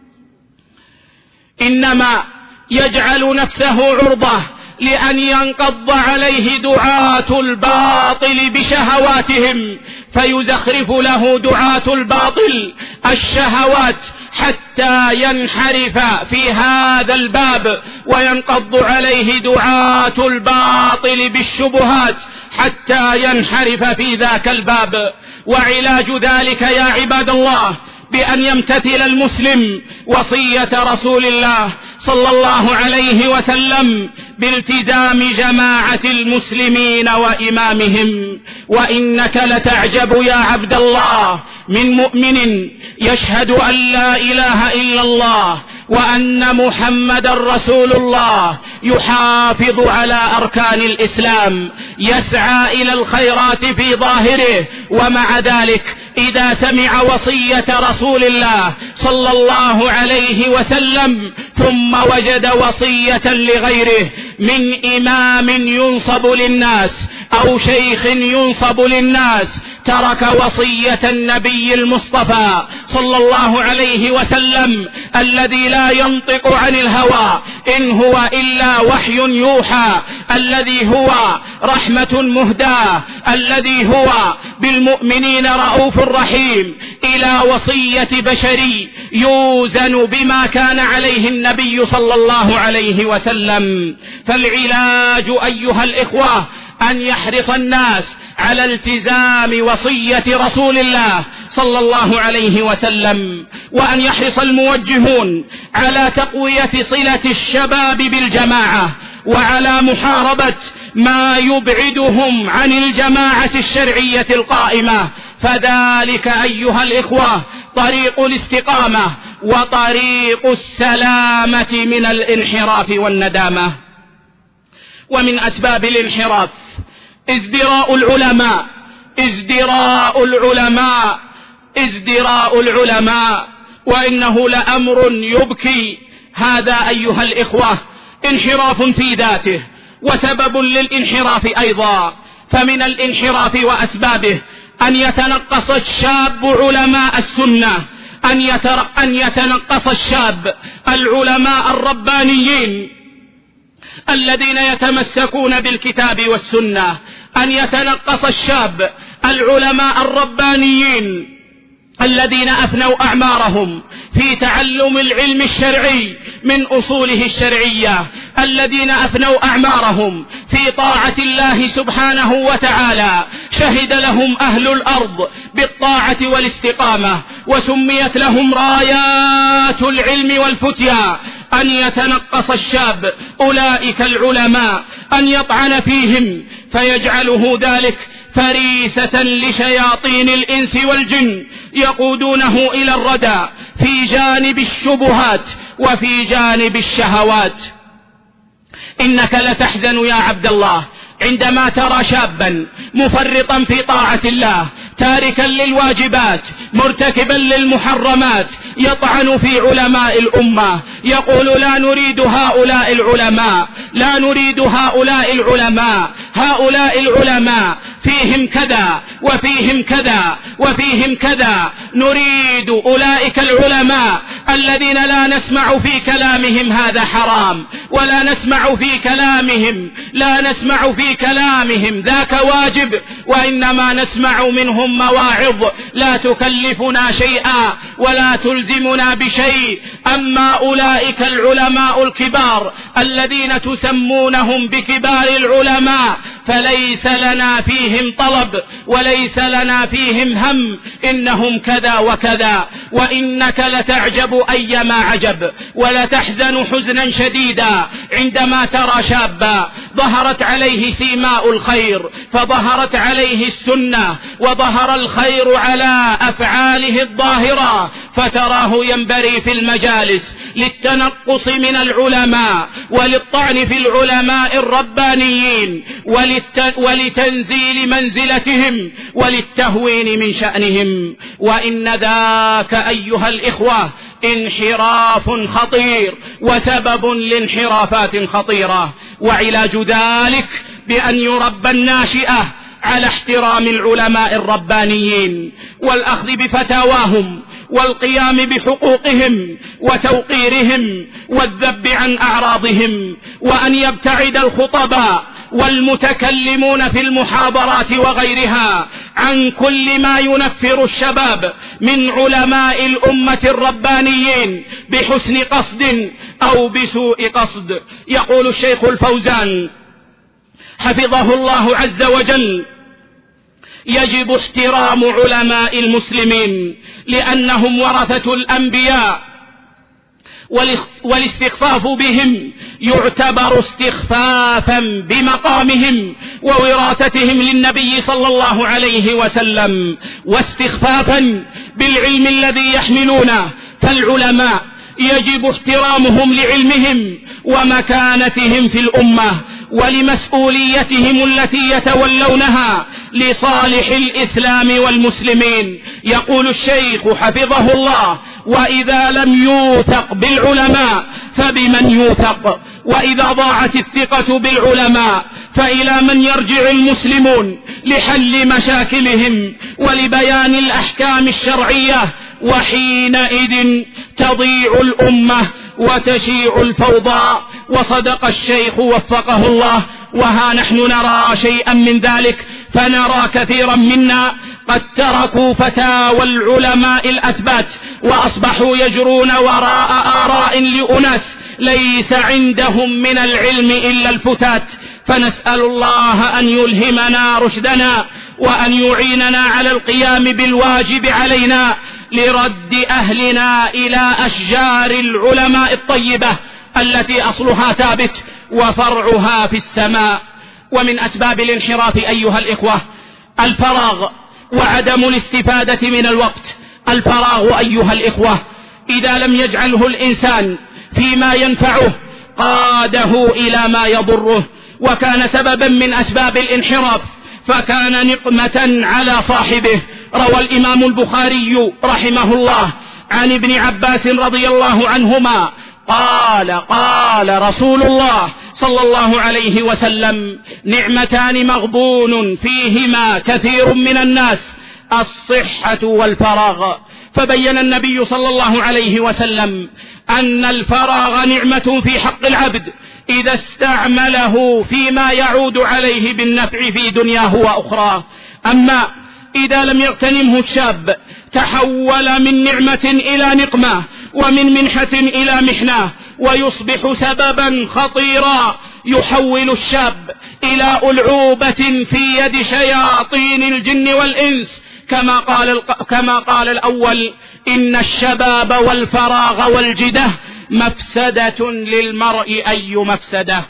إنما يجعل نفسه عرضة لأن ينقض عليه دعاة الباطل بشهواتهم، فيزخرف له دعاة الباطل الشهوات حتى ينحرف في هذا الباب، وينقض عليه دعاة الباطل بالشبهات حتى ينحرف في ذاك الباب. وعلاج ذلك يا عباد الله بأن يمتثل المسلم وصية رسول الله صلى الله عليه وسلم بالتزام جماعة المسلمين وإمامهم. وإنك لتعجب يا عبد الله من مؤمن يشهد أن لا إله إلا الله وأن محمد رسول الله، يحافظ على أركان الإسلام، يسعى إلى الخيرات في ظاهره، ومع ذلك إذا سمع وصية رسول الله صلى الله عليه وسلم ثم وجد وصية لغيره من إمام ينصب للناس أو شيخ ينصب للناس، ترك وصية النبي المصطفى صلى الله عليه وسلم الذي لا ينطق عن الهوى إن هو إلا وحي يوحى، الذي هو رحمة مهداة، الذي هو بالمؤمنين رؤوف رحيم، إلى وصية بشري يوزن بما كان عليه النبي صلى الله عليه وسلم. فالعلاج أيها الإخوة أن يحرص الناس على التزام وصية رسول الله صلى الله عليه وسلم، وأن يحرص الموجهون على تقوية صلة الشباب بالجماعة، وعلى محاربة ما يبعدهم عن الجماعة الشرعية القائمة، فذلك أيها الإخوة طريق الاستقامة وطريق السلامة من الانحراف والندامة. ومن أسباب الانحراف ازدراء العلماء ازدراء العلماء ازدراء العلماء وإنه لأمر يبكي. هذا أيها الإخوة انحراف في ذاته وسبب للانحراف أيضا. فمن الانحراف وأسبابه أن يتنقص الشاب علماء السنة، أن, يتر... أن يتنقص الشاب العلماء الربانيين الذين يتمسكون بالكتاب والسنة، أن يتنقص الشاب العلماء الربانيين الذين أفنوا أعمارهم في تعلم العلم الشرعي من أصوله الشرعية، الذين أفنوا أعمارهم في طاعة الله سبحانه وتعالى، شهد لهم أهل الأرض بالطاعة والاستقامة وسميت لهم رايات العلم والفتيا. أن يتنقص الشاب أولئك العلماء، أن يطعن فيهم فيجعله ذلك فريسة لشياطين الإنس والجن يقودونه إلى الردى في جانب الشبهات وفي جانب الشهوات. إنك لتحزن يا عبد الله عندما ترى شابا مفرطا في طاعة الله، تاركا للواجبات، مرتكبا للمحرمات، يطعن في علماء الأمة، يقول لا نريد هؤلاء العلماء، لا نريد هؤلاء العلماء، هؤلاء العلماء فيهم كذا وفيهم كذا وفيهم كذا، نريد أولئك العلماء الذين لا نسمع في كلامهم هذا حرام، ولا نسمع في كلامهم لا نسمع في كلامهم ذاك واجب، وإنما نسمع منهم مواعظ لا تكلفنا شيئا ولا تلزمنا بشيء. أما أولئك العلماء الكبار الذين تسمونهم بكبار العلماء فليس لنا فيهم طلب وليس لنا فيهم هم، إنهم كذا وكذا. وإنك لتعجب أيما عجب ولتحزن حزنا شديدا عندما ترى شابا ظهرت عليه سيماء الخير، فظهرت عليه السنة وظهر الخير على أفعاله الظاهرة، فتراه ينبري في المجالس للتنقص من العلماء وللطعن في العلماء الربانيين وللت... ولتنزيل منزلتهم وللتهوين من شأنهم. وإن ذاك أيها الإخوة انحراف خطير وسبب لانحرافات خطيرة. وعلاج ذلك بأن يربى الناشئة على احترام العلماء الربانيين والأخذ بفتاواهم والقيام بحقوقهم وتوقيرهم والذب عن أعراضهم، وأن يبتعد الخطباء والمتكلمون في المحاضرات وغيرها عن كل ما ينفر الشباب من علماء الأمة الربانيين بحسن قصد أو بسوء قصد. يقول الشيخ الفوزان حفظه الله عز وجل: يجب احترام علماء المسلمين لأنهم ورثة الأنبياء والاستخفاف بهم يعتبر استخفافا بمقامهم ووراثتهم للنبي صلى الله عليه وسلم، واستخفافا بالعلم الذي يحملونه. فالعلماء يجب احترامهم لعلمهم ومكانتهم في الأمة ولمسؤوليتهم التي يتولونها لصالح الإسلام والمسلمين. يقول الشيخ حفظه الله: وإذا لم يوثق بالعلماء فبمن يوثق؟ وإذا ضاعت الثقة بالعلماء فإلى من يرجع المسلمون لحل مشاكلهم ولبيان الأحكام الشرعية؟ وحينئذ تضيع الأمة وتشيع الفوضى. وصدق الشيخ وفقه الله، وها نحن نرى شيئا من ذلك، فنرى كثيرا منا قد تركوا فتاوى العلماء الأثبات وأصبحوا يجرون وراء آراء لأناس ليس عندهم من العلم إلا الفتات. فنسأل الله أن يلهمنا رشدنا وأن يعيننا على القيام بالواجب علينا لرد أهلنا إلى أشجار العلماء الطيبة التي أصلها ثابت وفرعها في السماء. ومن أسباب الانحراف أيها الإخوة الفراغ وعدم الاستفادة من الوقت. الفراغ أيها الإخوة إذا لم يجعله الإنسان فيما ينفعه قاده إلى ما يضره، وكان سببا من أسباب الانحراف، فكان نقمة على صاحبه. روى الإمام البخاري رحمه الله عن ابن عباس رضي الله عنهما قال: قال رسول الله صلى الله عليه وسلم: نعمتان مغبون فيهما كثير من الناس، الصحة والفراغ. فبين النبي صلى الله عليه وسلم أن الفراغ نعمة في حق العبد إذا استعمله فيما يعود عليه بالنفع في دنياه وأخراه. أما إذا لم يغتنمه الشاب تحول من نعمة إلى نقمة ومن منحة إلى محنة، ويصبح سببا خطيرا يحول الشاب إلى ألعوبة في يد شياطين الجن والإنس، كما قال, كما قال الأول: إن الشباب والفراغ والجدة مفسدة للمرء أي مفسدة.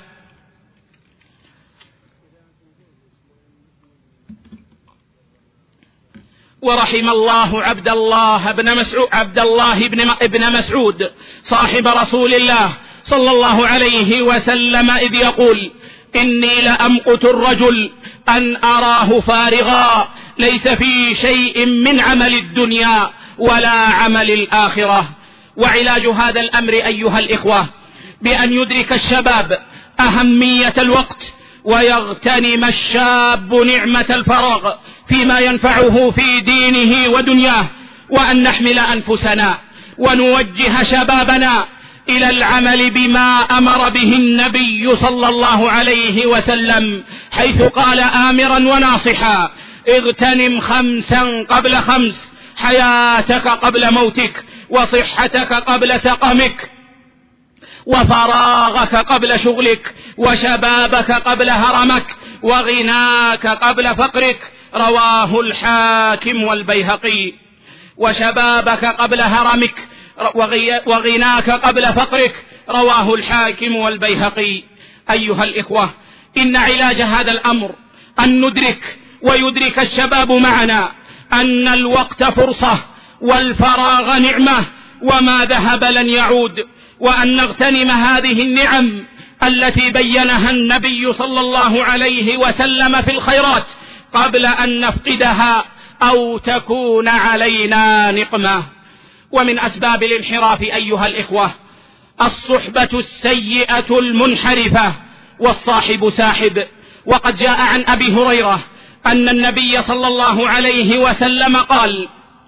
ورحم الله عبد الله بن مسعود, عبد الله بن, ابن مسعود صاحب رسول الله صلى الله عليه وسلم إذ يقول: إني لأمقت الرجل أن أراه فارغا ليس في شيء من عمل الدنيا ولا عمل الآخرة. وعلاج هذا الأمر أيها الإخوة بأن يدرك الشباب أهمية الوقت، ويغتنم الشاب نعمة الفراغ فيما ينفعه في دينه ودنياه، وأن نحمل أنفسنا ونوجه شبابنا إلى العمل بما أمر به النبي صلى الله عليه وسلم، حيث قال آمرا وناصحا: اغتنم خمسا قبل خمس، حياتك قبل موتك، وصحتك قبل سقمك، وفراغك قبل شغلك، وشبابك قبل هرمك، وغناك قبل فقرك. رواه الحاكم والبيهقي. وشبابك قبل هرمك وغناك قبل فقرك، رواه الحاكم والبيهقي. أيها الإخوة، إن علاج هذا الأمر أن ندرك ويدرك الشباب معنا أن الوقت فرصة والفراغ نعمة، وما ذهب لن يعود، وأن نغتنم هذه النعم التي بينها النبي صلى الله عليه وسلم في الخيرات قبل أن نفقدها أو تكون علينا نقمة. ومن أسباب الانحراف أيها الإخوة الصحبة السيئة المنحرفة، والصاحب ساحب. وقد جاء عن أبي هريرة أن النبي صلى الله عليه وسلم قال: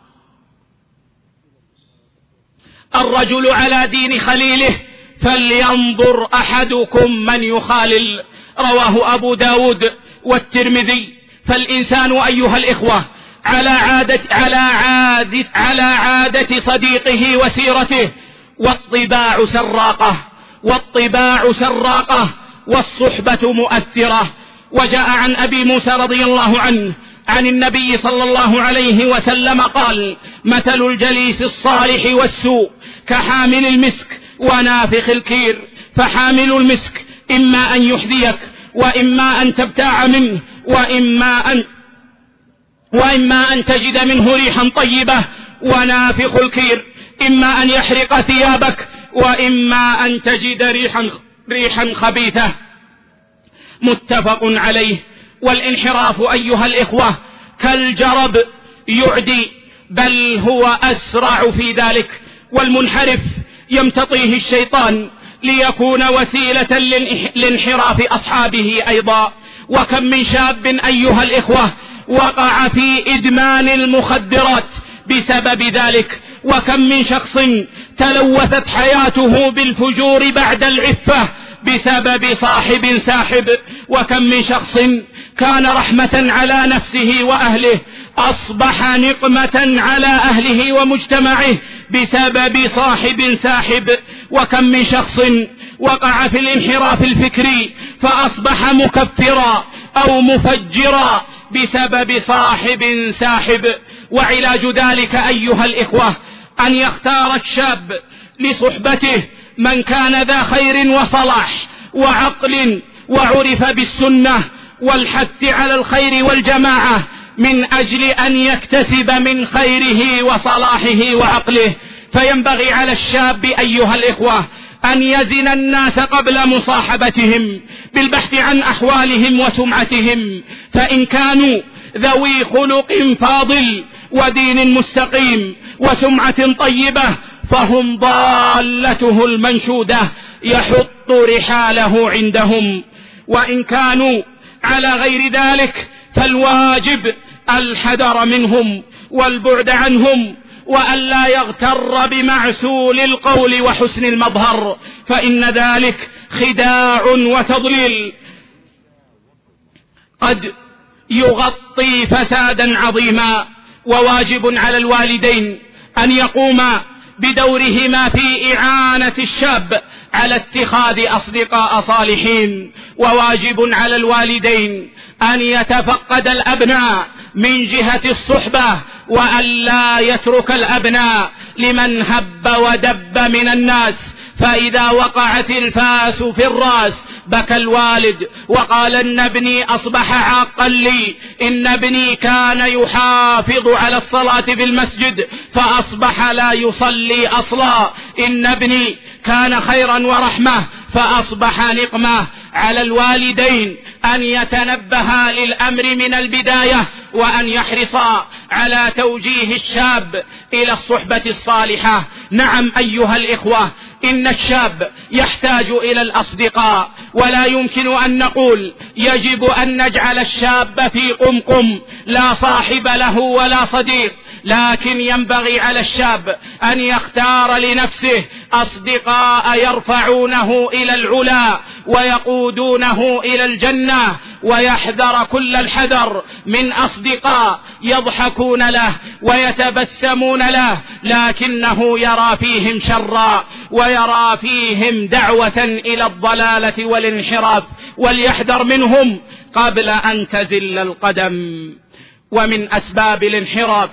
الرجل على دين خليله فلينظر أحدكم من يخالل. رواه أبو داود والترمذي. فالإنسان أيها الإخوة على عادة, على عادة, على عادة صديقه وسيرته، والطباع سراقة والطباع سراقة والصحبة مؤثرة. وجاء عن أبي موسى رضي الله عنه عن النبي صلى الله عليه وسلم قال: مثل الجليس الصالح والسوء كحامل المسك ونافخ الكير. فحامل المسك إما أن يحذيك وإما أن تبتاع منه وإما أن وإما أن تجد منه ريحا طيبة. ونافخ الكير إما أن يحرق ثيابك وإما أن تجد ريحا, ريحا خبيثة. متفق عليه. والانحراف أيها الإخوة كالجرب يعدي، بل هو أسرع في ذلك. والمنحرف يمتطيه الشيطان ليكون وسيلة لانحراف أصحابه أيضا. وكم من شاب أيها الإخوة وقع في إدمان المخدرات بسبب ذلك، وكم من شخص تلوثت حياته بالفجور بعد العفة بسبب صاحب ساحب، وكم من شخص كان رحمة على نفسه وأهله أصبح نقمة على أهله ومجتمعه بسبب صاحب ساحب، وكم من شخص وقع في الانحراف الفكري فأصبح مكفرا أو مفجرا بسبب صاحب ساحب. وعلاج ذلك أيها الإخوة أن يختار الشاب لصحبته من كان ذا خير وصلاح وعقل وعرف بالسنة والحث على الخير والجماعة من أجل أن يكتسب من خيره وصلاحه وعقله. فينبغي على الشاب أيها الإخوة أن يزن الناس قبل مصاحبتهم بالبحث عن أحوالهم وسمعتهم، فإن كانوا ذوي خلق فاضل ودين مستقيم وسمعة طيبة فهم ضالته المنشودة يحط رحاله عندهم، وإن كانوا على غير ذلك فالواجب الحذر منهم والبعد عنهم، وألا يغتر بمعسول القول وحسن المظهر، فإن ذلك خداع وتضليل قد يغطي فسادا عظيما. وواجب على الوالدين أن يقوما بدورهما في إعانة الشاب على اتخاذ أصدقاء صالحين، وواجب على الوالدين أن يتفقد الأبناء من جهة الصحبة وأن لا يترك الأبناء لمن هب ودب من الناس، فإذا وقعت الفاس في الرأس بكى الوالد وقال إن ابني أصبح عاقا لي، إن ابني كان يحافظ على الصلاة في المسجد فأصبح لا يصلي أصلا، إن ابني كان خيرا ورحمة فأصبح نقمة. على الوالدين أن يتنبها للأمر من البداية وأن يحرصا على توجيه الشاب إلى الصحبة الصالحة. نعم أيها الإخوة إن الشاب يحتاج إلى الأصدقاء، ولا يمكن أن نقول يجب أن نجعل الشاب في قمقم لا صاحب له ولا صديق، لكن ينبغي على الشاب أن يختار لنفسه أصدقاء يرفعونه إلى العلا ويقودونه إلى الجنة، ويحذر كل الحذر من أصدقاء يضحكون له ويتبسمون له لكنه يرى فيهم شرا ويرى فيهم دعوة إلى الضلالة والانحراف، وليحذر منهم قبل أن تزل القدم. ومن أسباب الانحراف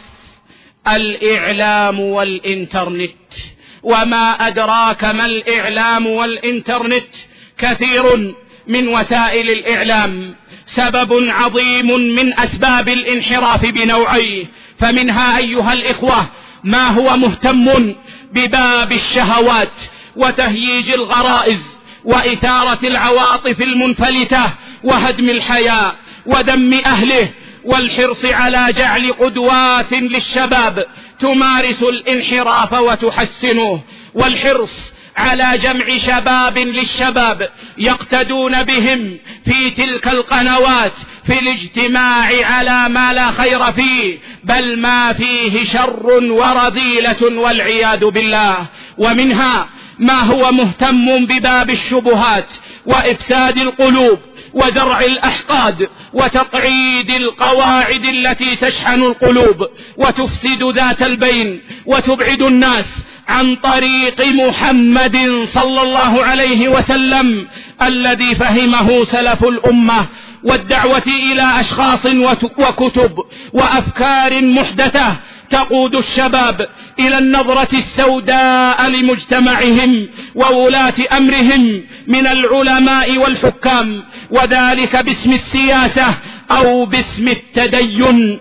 الإعلام والإنترنت، وما أدراك ما الإعلام والإنترنت؟ كثير من وسائل الإعلام سبب عظيم من أسباب الانحراف بنوعيه، فمنها أيها الإخوة ما هو مهتم بباب الشهوات وتهييج الغرائز وإثارة العواطف المنفلتة وهدم الحياة ودم أهله، والحرص على جعل قدوات للشباب تمارس الانحراف وتحسنه، والحرص على جمع شباب للشباب يقتدون بهم في تلك القنوات في الاجتماع على ما لا خير فيه بل ما فيه شر ورذيلة والعياذ بالله. ومنها ما هو مهتم بباب الشبهات وإفساد القلوب وزرع الأحقاد وتقعيد القواعد التي تشحن القلوب وتفسد ذات البين وتبعد الناس عن طريق محمد صلى الله عليه وسلم الذي فهمه سلف الأمة، والدعوة إلى أشخاص وكتب وأفكار محدثة تقود الشباب إلى النظرة السوداء لمجتمعهم وولاة أمرهم من العلماء والحكام، وذلك باسم السياسة أو باسم التدين.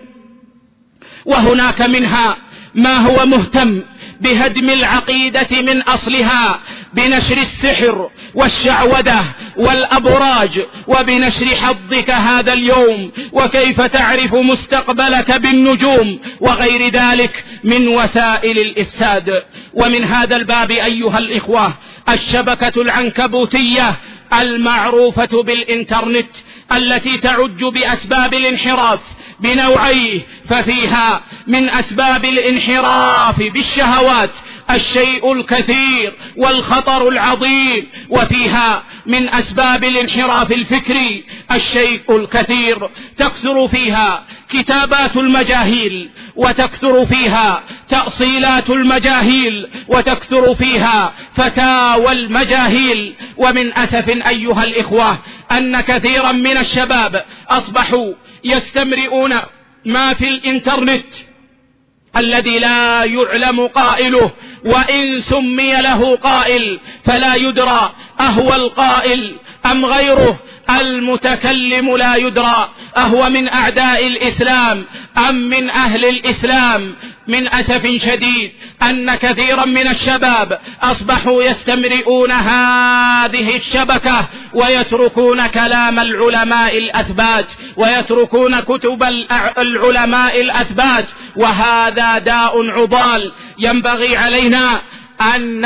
وهناك منها ما هو مهتم بهدم العقيدة من أصلها بنشر السحر والشعوذة والأبراج، وبنشر حظك هذا اليوم وكيف تعرف مستقبلك بالنجوم وغير ذلك من وسائل الإفساد. ومن هذا الباب أيها الإخوة الشبكة العنكبوتية المعروفة بالإنترنت التي تعج بأسباب الانحراف بنوعيه، ففيها من أسباب الانحراف بالشهوات الشيء الكثير والخطر العظيم، وفيها من أسباب الانحراف الفكري الشيء الكثير. تكثر فيها كتابات المجاهيل، وتكثر فيها تأصيلات المجاهيل، وتكثر فيها فتاوى المجاهيل. ومن أسف أيها الإخوة أن كثيرا من الشباب أصبحوا يستمرئون ما في الإنترنت الذي لا يعلم قائله، وإن سمي له قائل فلا يدرى أهو القائل أم غيره، المتكلم لا يدرى أهو من أعداء الإسلام أم من أهل الإسلام. من أسف شديد أن كثيرا من الشباب أصبحوا يستمرئون هذه الشبكة ويتركون كلام العلماء الأثبات، ويتركون كتب العلماء الأثبات، وهذا داء عضال ينبغي علينا أن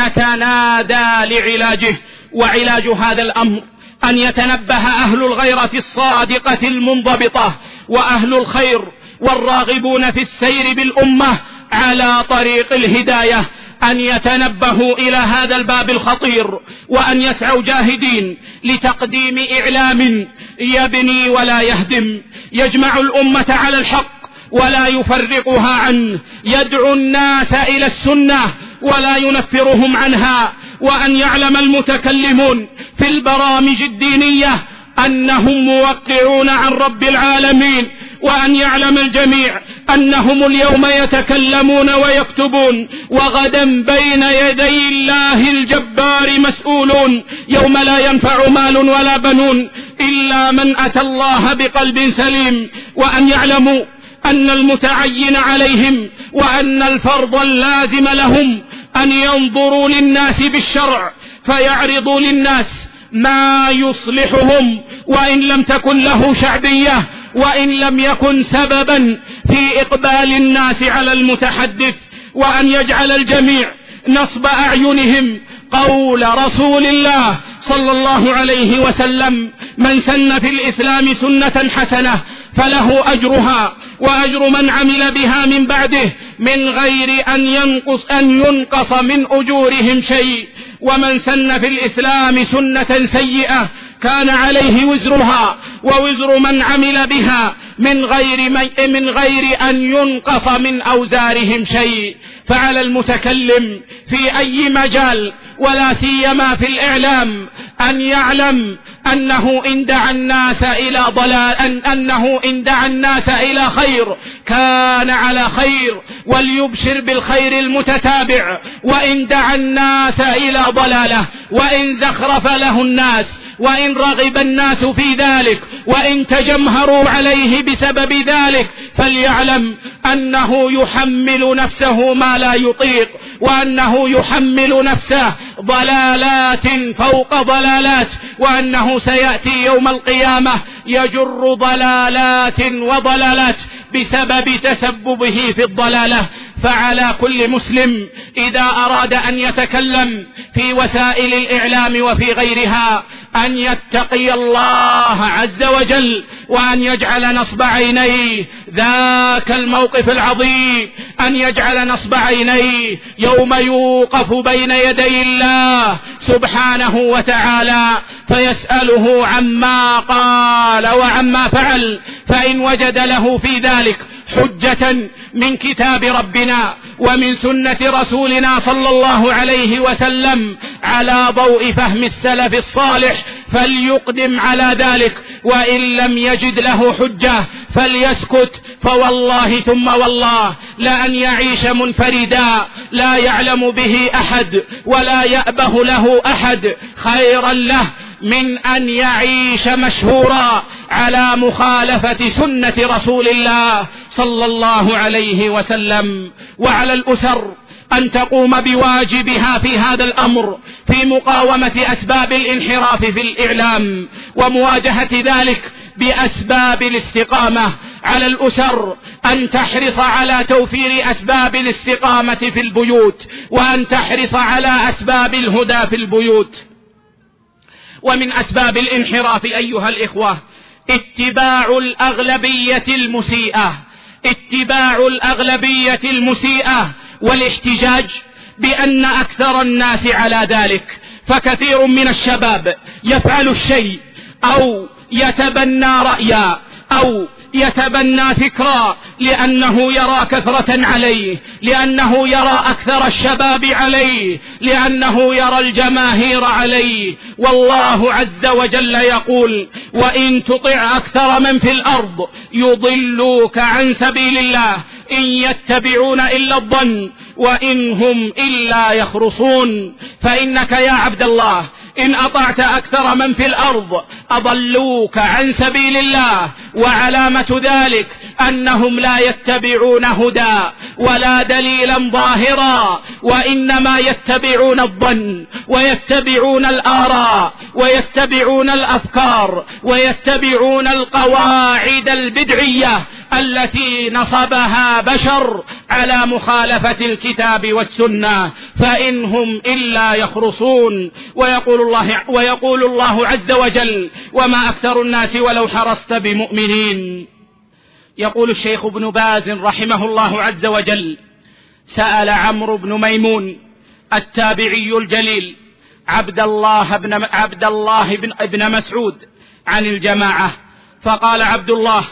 نتنادى لعلاجه. وعلاج هذا الأمر أن يتنبه أهل الغيرة الصادقة المنضبطة وأهل الخير والراغبون في السير بالأمة على طريق الهداية، أن يتنبهوا إلى هذا الباب الخطير، وأن يسعوا جاهدين لتقديم إعلام يبني ولا يهدم، يجمع الأمة على الحق ولا يفرقها عنه، يدعو الناس إلى السنة ولا ينفرهم عنها. وأن يعلم المتكلمون في البرامج الدينية أنهم موقعون عن رب العالمين، وأن يعلم الجميع أنهم اليوم يتكلمون ويكتبون، وغدا بين يدي الله الجبار مسؤولون، يوم لا ينفع مال ولا بنون إلا من أتى الله بقلب سليم. وأن يعلموا أن المتعين عليهم وأن الفرض اللازم لهم أن ينظروا للناس بالشرع، فيعرضوا للناس ما يصلحهم، وإن لم تكن له شعبية، وإن لم يكن سببا في إقبال الناس على المتحدث. وأن يجعل الجميع نصب أعينهم قول رسول الله صلى الله عليه وسلم: من سن في الإسلام سنة حسنة فله أجرها وأجر من عمل بها من بعده من غير أن ينقص, أن ينقص من أجورهم شيء. ومن سن في الإسلام سنة سيئة كان عليه وزرها ووزر من عمل بها من غير, من غير أن ينقص من أوزارهم شيء. فعلى المتكلم في أي مجال ولا سيما في الإعلام أن يعلم أنه إن دعا الناس إلى ضلال أن أنه إن دعا الناس إلى خير كان على خير، وليبشر بالخير المتتابع. وإن دعا الناس إلى ضلالة، وإن زخرف له الناس، وإن رغب الناس في ذلك، وإن تجمهروا عليه بسبب ذلك، فليعلم أنه يحمل نفسه ما لا يطيق، وأنه يحمل نفسه ضلالات فوق ضلالات، وأنه سيأتي يوم القيامة يجر ضلالات وضلالات بسبب تسببه في الضلالة. فعلى كل مسلم إذا أراد أن يتكلم في وسائل الإعلام وفي غيرها أن يتقي الله عز وجل، وأن يجعل نصب عينيه ذاك الموقف العظيم، أن يجعل نصب عينيه يوم يوقف بين يدي الله سبحانه وتعالى فيسأله عما قال وعما فعل، فإن وجد له في ذلك حجة من كتاب ربنا ومن سنة رسولنا صلى الله عليه وسلم على ضوء فهم السلف الصالح فليقدم على ذلك، وإن لم يجد له حجة فليسكت. فوالله ثم والله لأن يعيش منفردا لا يعلم به أحد ولا يأبه له أحد خيرا له من أن يعيش مشهورا على مخالفة سنة رسول الله صلى الله عليه وسلم. وعلى الأسر أن تقوم بواجبها في هذا الأمر في مقاومة أسباب الانحراف في الإعلام ومواجهة ذلك بأسباب الاستقامة. على الأسر أن تحرص على توفير أسباب الاستقامة في البيوت، وأن تحرص على أسباب الهدى في البيوت. ومن أسباب الانحراف أيها الإخوة اتباع الأغلبية المسيئة، اتباع الأغلبية المسيئة والاحتجاج بأن أكثر الناس على ذلك. فكثير من الشباب يفعل الشيء أو يتبنى رأيا أو يتبنى فكرا لأنه يرى كثرة عليه، لأنه يرى أكثر الشباب عليه، لأنه يرى الجماهير عليه. والله عز وجل يقول: وإن تطع أكثر من في الأرض يضلوك عن سبيل الله إن يتبعون إلا الظن وإن هم إلا يخرصون. فإنك يا عبد الله إن أطعت أكثر من في الأرض أضلوك عن سبيل الله، وعلامة ذلك أنهم لا يتبعون هدى ولا دليلا ظاهرا، وإنما يتبعون الظن ويتبعون الآراء ويتبعون الأفكار ويتبعون القواعد البدعية التي نصبها بشر على مخالفة الكتاب والسنة، فإنهم إلا يخرصون. ويقول الله, ويقول الله عز وجل: وما أكثر الناس ولو حرصت بمؤمنين. يقول الشيخ ابن باز رحمه الله عز وجل: سأل عمرو بن ميمون التابعي الجليل عبد الله بن, عبد الله بن, ابن مسعود عن الجماعة، فقال عبد الله: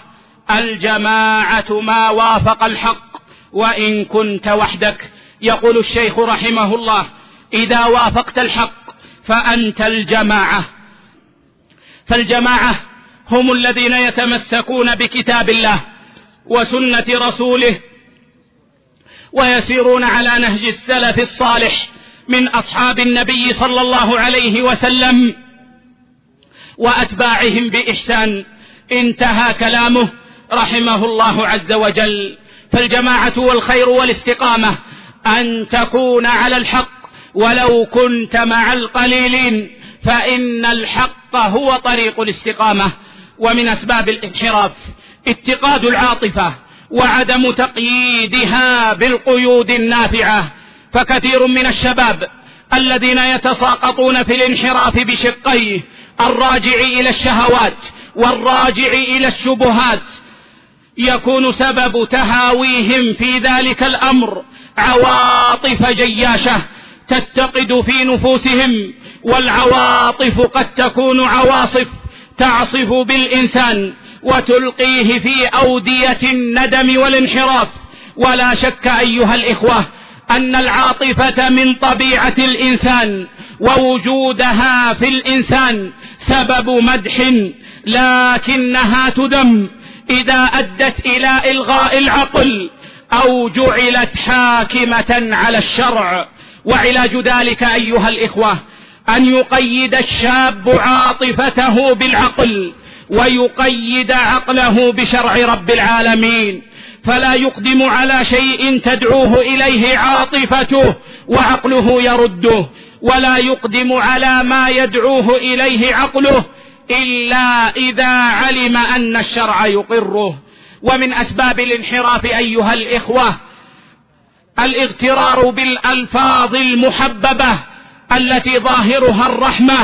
الجماعة ما وافق الحق وإن كنت وحدك. يقول الشيخ رحمه الله: إذا وافقت الحق فأنت الجماعة. فالجماعة هم الذين يتمسكون بكتاب الله وسنة رسوله ويسيرون على نهج السلف الصالح من أصحاب النبي صلى الله عليه وسلم وأتباعهم بإحسان. انتهى كلامه رحمه الله عز وجل. فالجماعة والخير والاستقامة أن تكون على الحق ولو كنت مع القليلين، فإن الحق هو طريق الاستقامة. ومن أسباب الانحراف اتقاد العاطفة وعدم تقييدها بالقيود النافعة. فكثير من الشباب الذين يتساقطون في الانحراف بشقيه: الراجع إلى الشهوات والراجع إلى الشبهات، يكون سبب تهاويهم في ذلك الأمر عواطف جياشة تتقد في نفوسهم، والعواطف قد تكون عواصف تعصف بالإنسان وتلقيه في أودية الندم والانحراف. ولا شك أيها الإخوة أن العاطفة من طبيعة الإنسان، ووجودها في الإنسان سبب مدح، لكنها تذم إذا أدت إلى إلغاء العقل أو جعلت حاكمة على الشرع. وعلاج ذلك أيها الإخوة أن يقيد الشاب عاطفته بالعقل ويقيد عقله بشرع رب العالمين، فلا يقدم على شيء تدعوه إليه عاطفته وعقله يرده، ولا يقدم على ما يدعوه إليه عقله إلا إذا علم أن الشرع يقره. ومن أسباب الانحراف أيها الإخوة الاغترار بالألفاظ المحببة التي ظاهرها الرحمة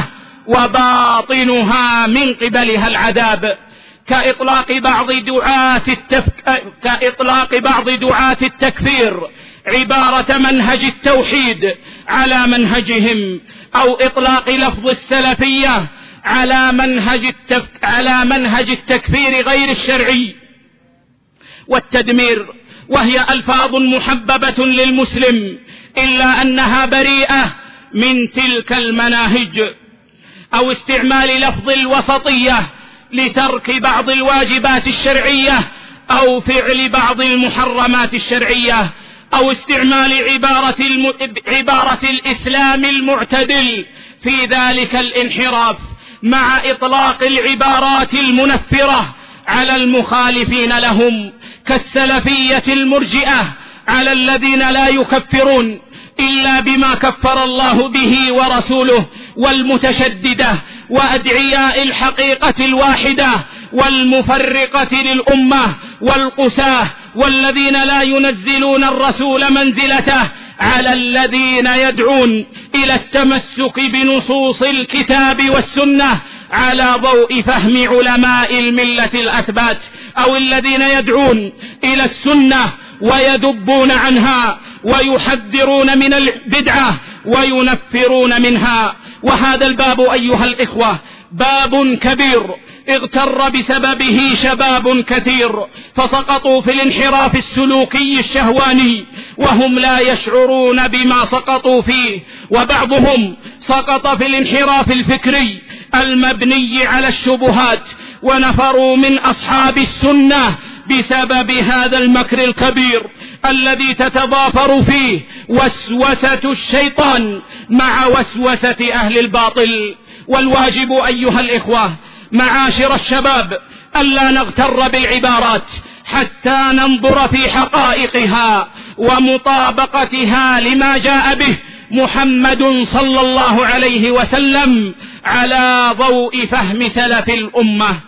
وباطنها من قبلها العذاب، كإطلاق بعض دعاة التفك... كإطلاق بعض دعاة التكفير عبارة منهج التوحيد على منهجهم، أو إطلاق لفظ السلفية على منهج التف... على منهج التكفير غير الشرعي والتدمير. وهي ألفاظ محببة للمسلم إلا أنها بريئة من تلك المناهج، أو استعمال لفظ الوسطية لترك بعض الواجبات الشرعية أو فعل بعض المحرمات الشرعية، أو استعمال عبارة, الم... عبارة الإسلام المعتدل في ذلك الانحراف، مع إطلاق العبارات المنفرة على المخالفين لهم كالسلفية المرجئة على الذين لا يكفرون إلا بما كفر الله به ورسوله، والمتشددة وأدعياء الحقيقة الواحدة والمفرقة للأمة والقساة والذين لا ينزلون الرسول منزلته على الذين يدعون إلى التمسك بنصوص الكتاب والسنة على ضوء فهم علماء الملة الأثبات، أو الذين يدعون إلى السنة ويذبون عنها ويحذرون من البدعة وينفرون منها. وهذا الباب أيها الإخوة باب كبير اغتر بسببه شباب كثير، فسقطوا في الانحراف السلوكي الشهواني وهم لا يشعرون بما سقطوا فيه، وبعضهم سقط في الانحراف الفكري المبني على الشبهات، ونفروا من أصحاب السنة بسبب هذا المكر الكبير الذي تتضافر فيه وسوسة الشيطان مع وسوسة أهل الباطل. والواجب أيها الإخوة معاشر الشباب ألا نغتر بالعبارات حتى ننظر في حقائقها ومطابقتها لما جاء به محمد صلى الله عليه وسلم على ضوء فهم سلف الأمة.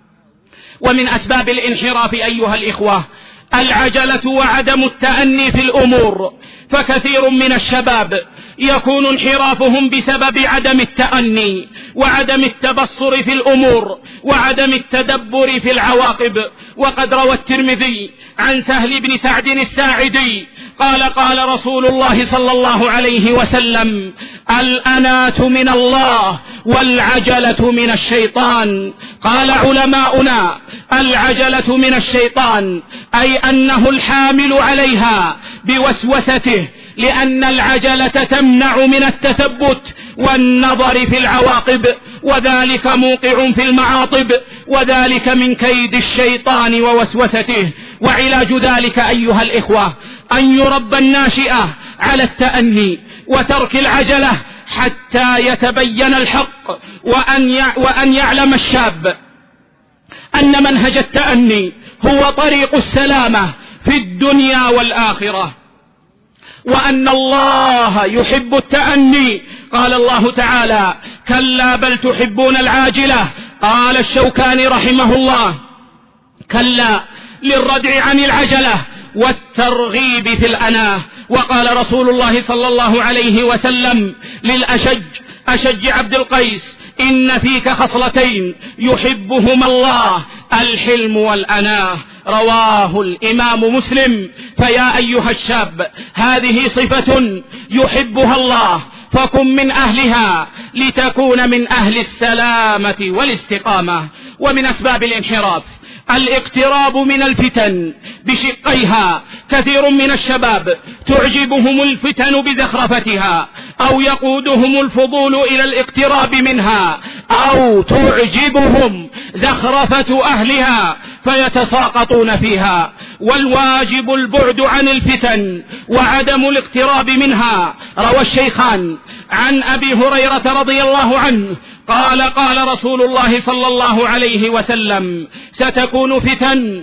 ومن أسباب الانحراف أيها الإخوة العجلة وعدم التأني في الأمور، فكثير من الشباب يكون انحرافهم بسبب عدم التأني وعدم التبصر في الأمور وعدم التدبر في العواقب. وقد روى الترمذي عن سهل بن سعد الساعدي قال قال رسول الله صلى الله عليه وسلم: الأنات من الله والعجلة من الشيطان. قال علماؤنا: العجلة من الشيطان أي أنه الحامل عليها بوسوسته، لأن العجلة تمنع من التثبت والنظر في العواقب، وذلك موقع في المعاطب، وذلك من كيد الشيطان ووسوسته. وعلاج ذلك أيها الإخوة أن يربى الناشئة على التأني وترك العجلة حتى يتبين الحق، وأن وأن يعلم الشاب أن منهج التأني هو طريق السلامة في الدنيا والآخرة، وأن الله يحب التأني. قال الله تعالى: كلا بل تحبون العاجلة. قال الشوكاني رحمه الله: كلا للردع عن العجلة والترغيب في الأناه. وقال رسول الله صلى الله عليه وسلم للأشج أشج عبد القيس: إن فيك خصلتين يحبهما الله، الحلم والأناه. رواه الإمام مسلم. فيا أيها الشاب هذه صفة يحبها الله، فكن من أهلها لتكون من أهل السلامة والاستقامة. ومن أسباب الانحراف الاقتراب من الفتن بشقيها. كثير من الشباب تعجبهم الفتن بزخرفتها، أو يقودهم الفضول إلى الاقتراب منها، أو تعجبهم زخرفة أهلها فيتساقطون فيها. والواجب البعد عن الفتن وعدم الاقتراب منها. روى الشيخان عن أبي هريرة رضي الله عنه قال قال رسول الله صلى الله عليه وسلم: ستكون فتن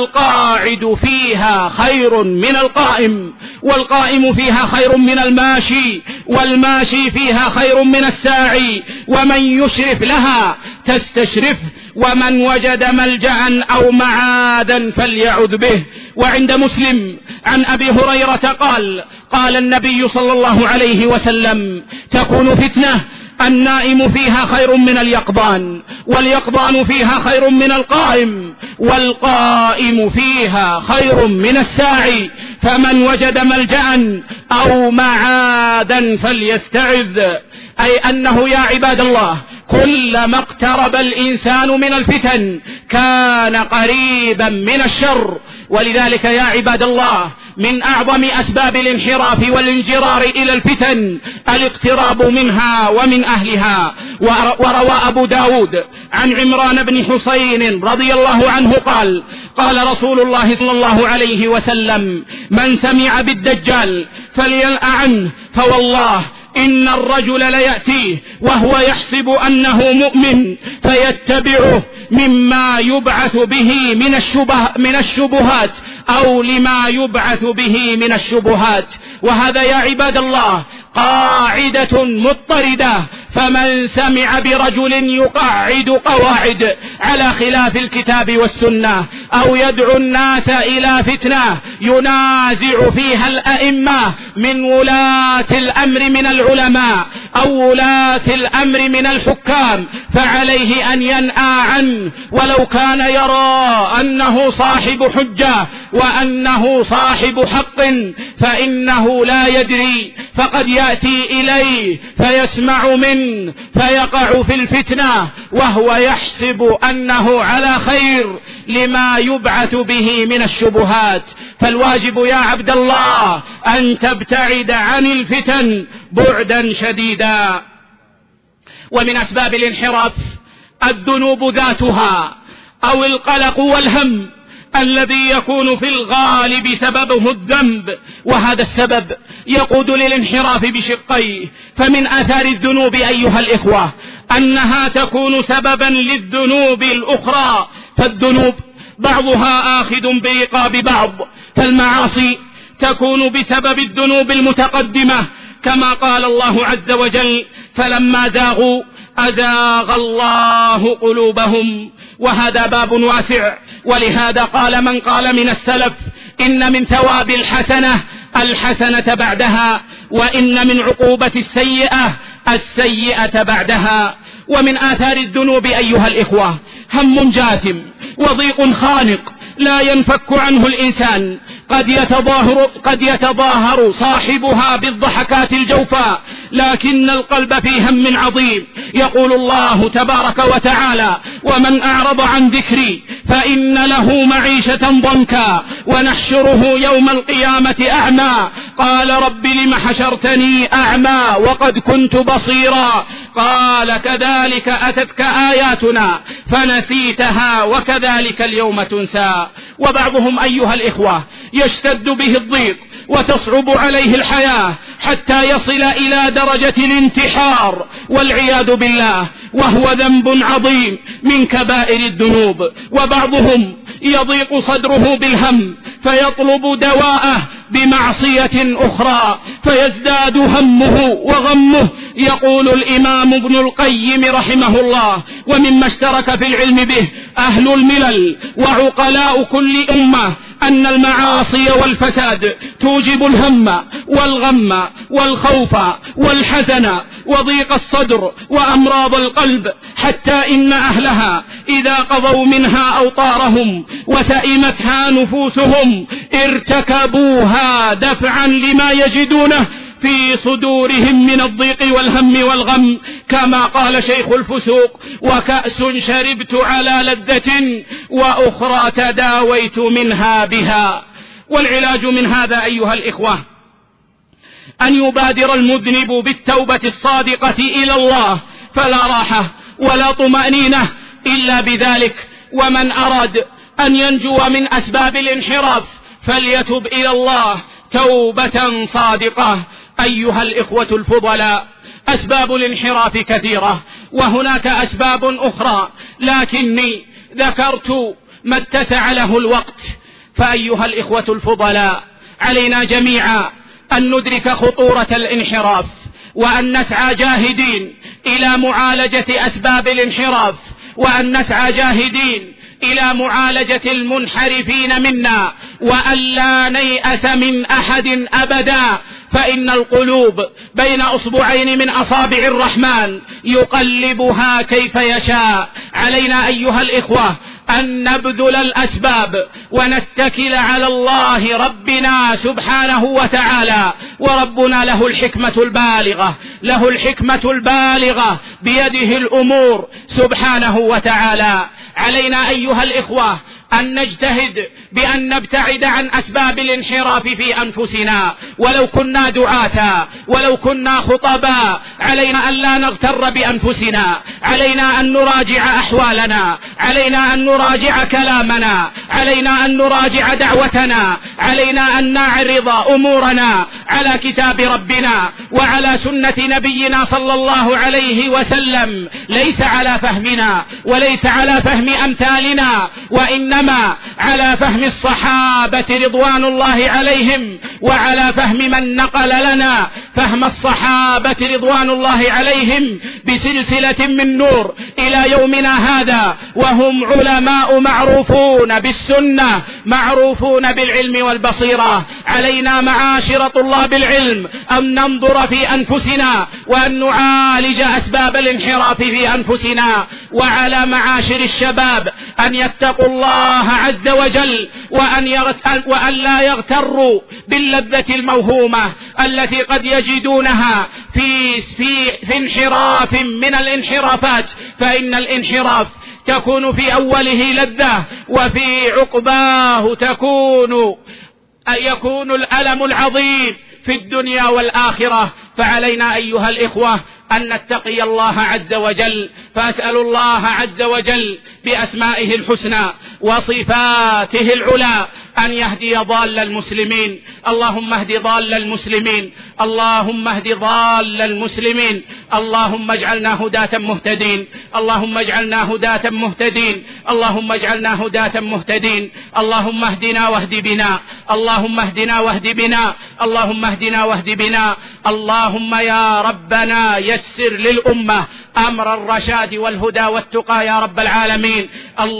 القاعد فيها خير من القائم، والقائم فيها خير من الماشي، والماشي فيها خير من الساعي، ومن يشرف لها تستشرف، ومن وجد ملجأ أو معادا فليعذ به. وعند مسلم عن أبي هريرة قال قال النبي صلى الله عليه وسلم: تكون فتنة النائم فيها خير من اليقظان، واليقظان فيها خير من القائم، والقائم فيها خير من الساعي، فمن وجد ملجأ أو معادا فليستعذ. أي أنه يا عباد الله كلما اقترب الإنسان من الفتن كان قريبا من الشر، ولذلك يا عباد الله من أعظم أسباب الانحراف والانجرار إلى الفتن الاقتراب منها ومن أهلها. وروى أبو داود عن عمران بن حسين رضي الله عنه قال قال رسول الله صلى الله عليه وسلم: من سمع بالدجال فلينأ عنه، فوالله إن الرجل ليأتيه وهو يحسب أنه مؤمن فيتبعه مما يبعث به من الشبه من الشبهات أو لما يبعث به من الشبهات. وهذا يا عباد الله قاعدة مضطردة، فمن سمع برجل يقعد قواعد على خلاف الكتاب والسنة أو يدعو الناس إلى فتنة ينازع فيها الأئمة من ولاة الأمر من العلماء أو ولاة الأمر من الحكام، فعليه أن ينأى عنه ولو كان يرى أنه صاحب حجة وأنه صاحب حق، فإنه لا يدري، فقد يأتي إليه فيسمع منه فيقع في الفتنة وهو يحسب أنه على خير لما يبعث به من الشبهات. فالواجب يا عبد الله أن تبتعد عن الفتن بعدا شديدا. ومن أسباب الانحراف الذنوب ذاتها أو القلق والهم الذي يكون في الغالب سببه الذنب، وهذا السبب يقود للانحراف بشقيه. فمن آثار الذنوب أيها الإخوة أنها تكون سببا للذنوب الأخرى، فالذنوب بعضها آخذ برقاب بعض، فالمعاصي تكون بسبب الذنوب المتقدمة كما قال الله عز وجل: فلما زاغوا أزاغ الله قلوبهم. وهذا باب واسع، ولهذا قال من قال من السلف: إن من ثواب الحسنة الحسنة بعدها، وإن من عقوبة السيئة السيئة بعدها. ومن آثار الذنوب أيها الإخوة هم جاثم وضيق خانق لا ينفك عنه الإنسان، قد يتظاهر, قد يتظاهر صاحبها بالضحكات الجوفاء، لكن القلب في هم عظيم. يقول الله تبارك وتعالى: ومن أعرض عن ذكري فإن له معيشة ضنكا ونحشره يوم القيامة أعمى، قال رب لم حشرتني أعمى وقد كنت بصيرا، قال كذلك أتتك آياتنا فنسيتها وكذلك اليوم تنسى. وبعضهم أيها الإخوة يشتد به الضيق وتصعب عليه الحياة حتى يصل إلى درجة الانتحار والعياذ بالله، وهو ذنب عظيم من كبائر الذنوب. وبعضهم يضيق صدره بالهم فيطلب دواءه بمعصية أخرى فيزداد همه وغمه. يقول الإمام ابن القيم رحمه الله: ومما اشترك في العلم به أهل الملل وعقلاء كل أمة أن المعاصي والفساد توجب الهم والغم والخوف والحزن وضيق الصدر وأمراض القلب، حتى إن أهلها إذا قضوا منها أوطارهم وسئمتها نفوسهم ارتكبوها دفعا لما يجدونه في صدورهم من الضيق والهم والغم، كما قال شيخ الفسوق: وكأس شربت على لذة وأخرى تداويت منها بها. والعلاج من هذا أيها الإخوة أن يبادر المذنب بالتوبة الصادقة إلى الله، فلا راحة ولا طمأنينة إلا بذلك. ومن أراد أن ينجو من أسباب الانحراف فليتب إلى الله توبة صادقة. أيها الإخوة الفضلاء، أسباب الانحراف كثيرة وهناك أسباب أخرى، لكني ذكرت ما اتسع له الوقت. فأيها الإخوة الفضلاء، علينا جميعا أن ندرك خطورة الانحراف وأن نسعى جاهدين إلى معالجة أسباب الانحراف، وأن نسعى جاهدين إلى معالجة المنحرفين منا، وأن لا نيأس من أحد أبدا، فإن القلوب بين أصبعين من أصابع الرحمن يقلبها كيف يشاء. علينا أيها الإخوة أن نبذل الأسباب ونتكل على الله ربنا سبحانه وتعالى، وربنا له الحكمة البالغة له الحكمة البالغة بيده الأمور سبحانه وتعالى. علينا أيها الإخوة أن نجتهد بأن نبتعد عن أسباب الانحراف في أنفسنا، ولو كنا دعاة ولو كنا خطباء علينا أن لا نغتر بأنفسنا، علينا أن نراجع أحوالنا، علينا أن نراجع كلامنا، علينا أن نراجع دعوتنا، علينا أن نعرض أمورنا على كتاب ربنا وعلى سنة نبينا صلى الله عليه وسلم، ليس على فهمنا وليس على فهم أمثالنا، وإنما على فهم الصحابة رضوان الله عليهم، وعلى فهم من نقل لنا فهم الصحابة رضوان الله عليهم بسلسلة من نور إلى يومنا هذا، وهم علماء معروفون بالسنة معروفون بالعلم والبصيرة. علينا معاشر طلاب العلم أن ننظر في أنفسنا وأن نعالج أسباب الانحراف في أنفسنا، وعلى معاشر الشباب أن يتقوا الله عز وجل وأن, وأن لا يغتروا باللذة الموهومة التي قد يجدونها في, في, في انحراف من الانحرافات، فإن الانحراف تكون في أوله لذة وفي عقباه تكون يكون الألم العظيم في الدنيا والآخرة. فعلينا أيها الإخوة أن نتقي الله عز وجل، فأسأل الله عز وجل بأسمائه الحسنى وصفاته العلى أن يهدي ضال المسلمين. اللهم اهد ضال المسلمين، اللهم اهد ضال المسلمين، اللهم اجعلنا هداة مهتدين، اللهم اجعلنا هداة مهتدين، اللهم اجعلنا هداة مهتدين. اللهم اهدنا واهد بنا، اللهم اهدنا واهد بنا، اللهم اهدنا واهد بنا. اللهم يا ربنا يسر للأمة أمر الرشاد والهدى والتقى يا رب العالمين.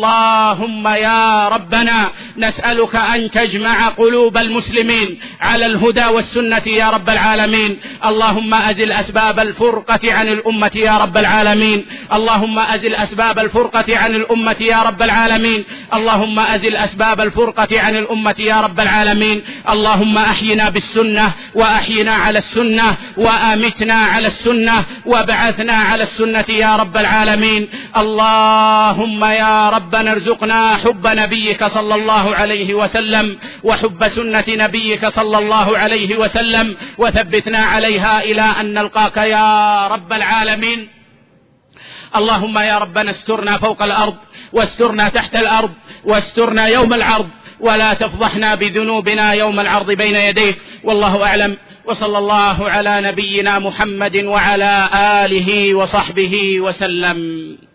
اللهم يا ربنا نسألك أن تجمع قلوب المسلمين على الهدى والسنة يا رب العالمين. اللهم أزل أسباب الفرقة عن الأمة يا رب العالمين، اللهم أزل أسباب الفرقة عن الأمة يا رب العالمين، اللهم أزل أسباب الفرقة عن الأمة يا رب العالمين. اللهم أحينا بالسنة وأحينا على السنة وأمتنا على السنة وابعثنا على السنة يا رب العالمين. اللهم يا ربنا ارزقنا حب نبيك صلى الله عليه وسلم وحب سنة نبيك صلى الله عليه وسلم، وثبتنا عليها إلى أن نلقاك يا رب العالمين. اللهم يا ربنا استرنا فوق الأرض واسترنا تحت الأرض واسترنا يوم العرض، ولا تفضحنا بذنوبنا يوم العرض بين يديك. والله أعلم، وصلى الله على نبينا محمد وعلى آله وصحبه وسلم.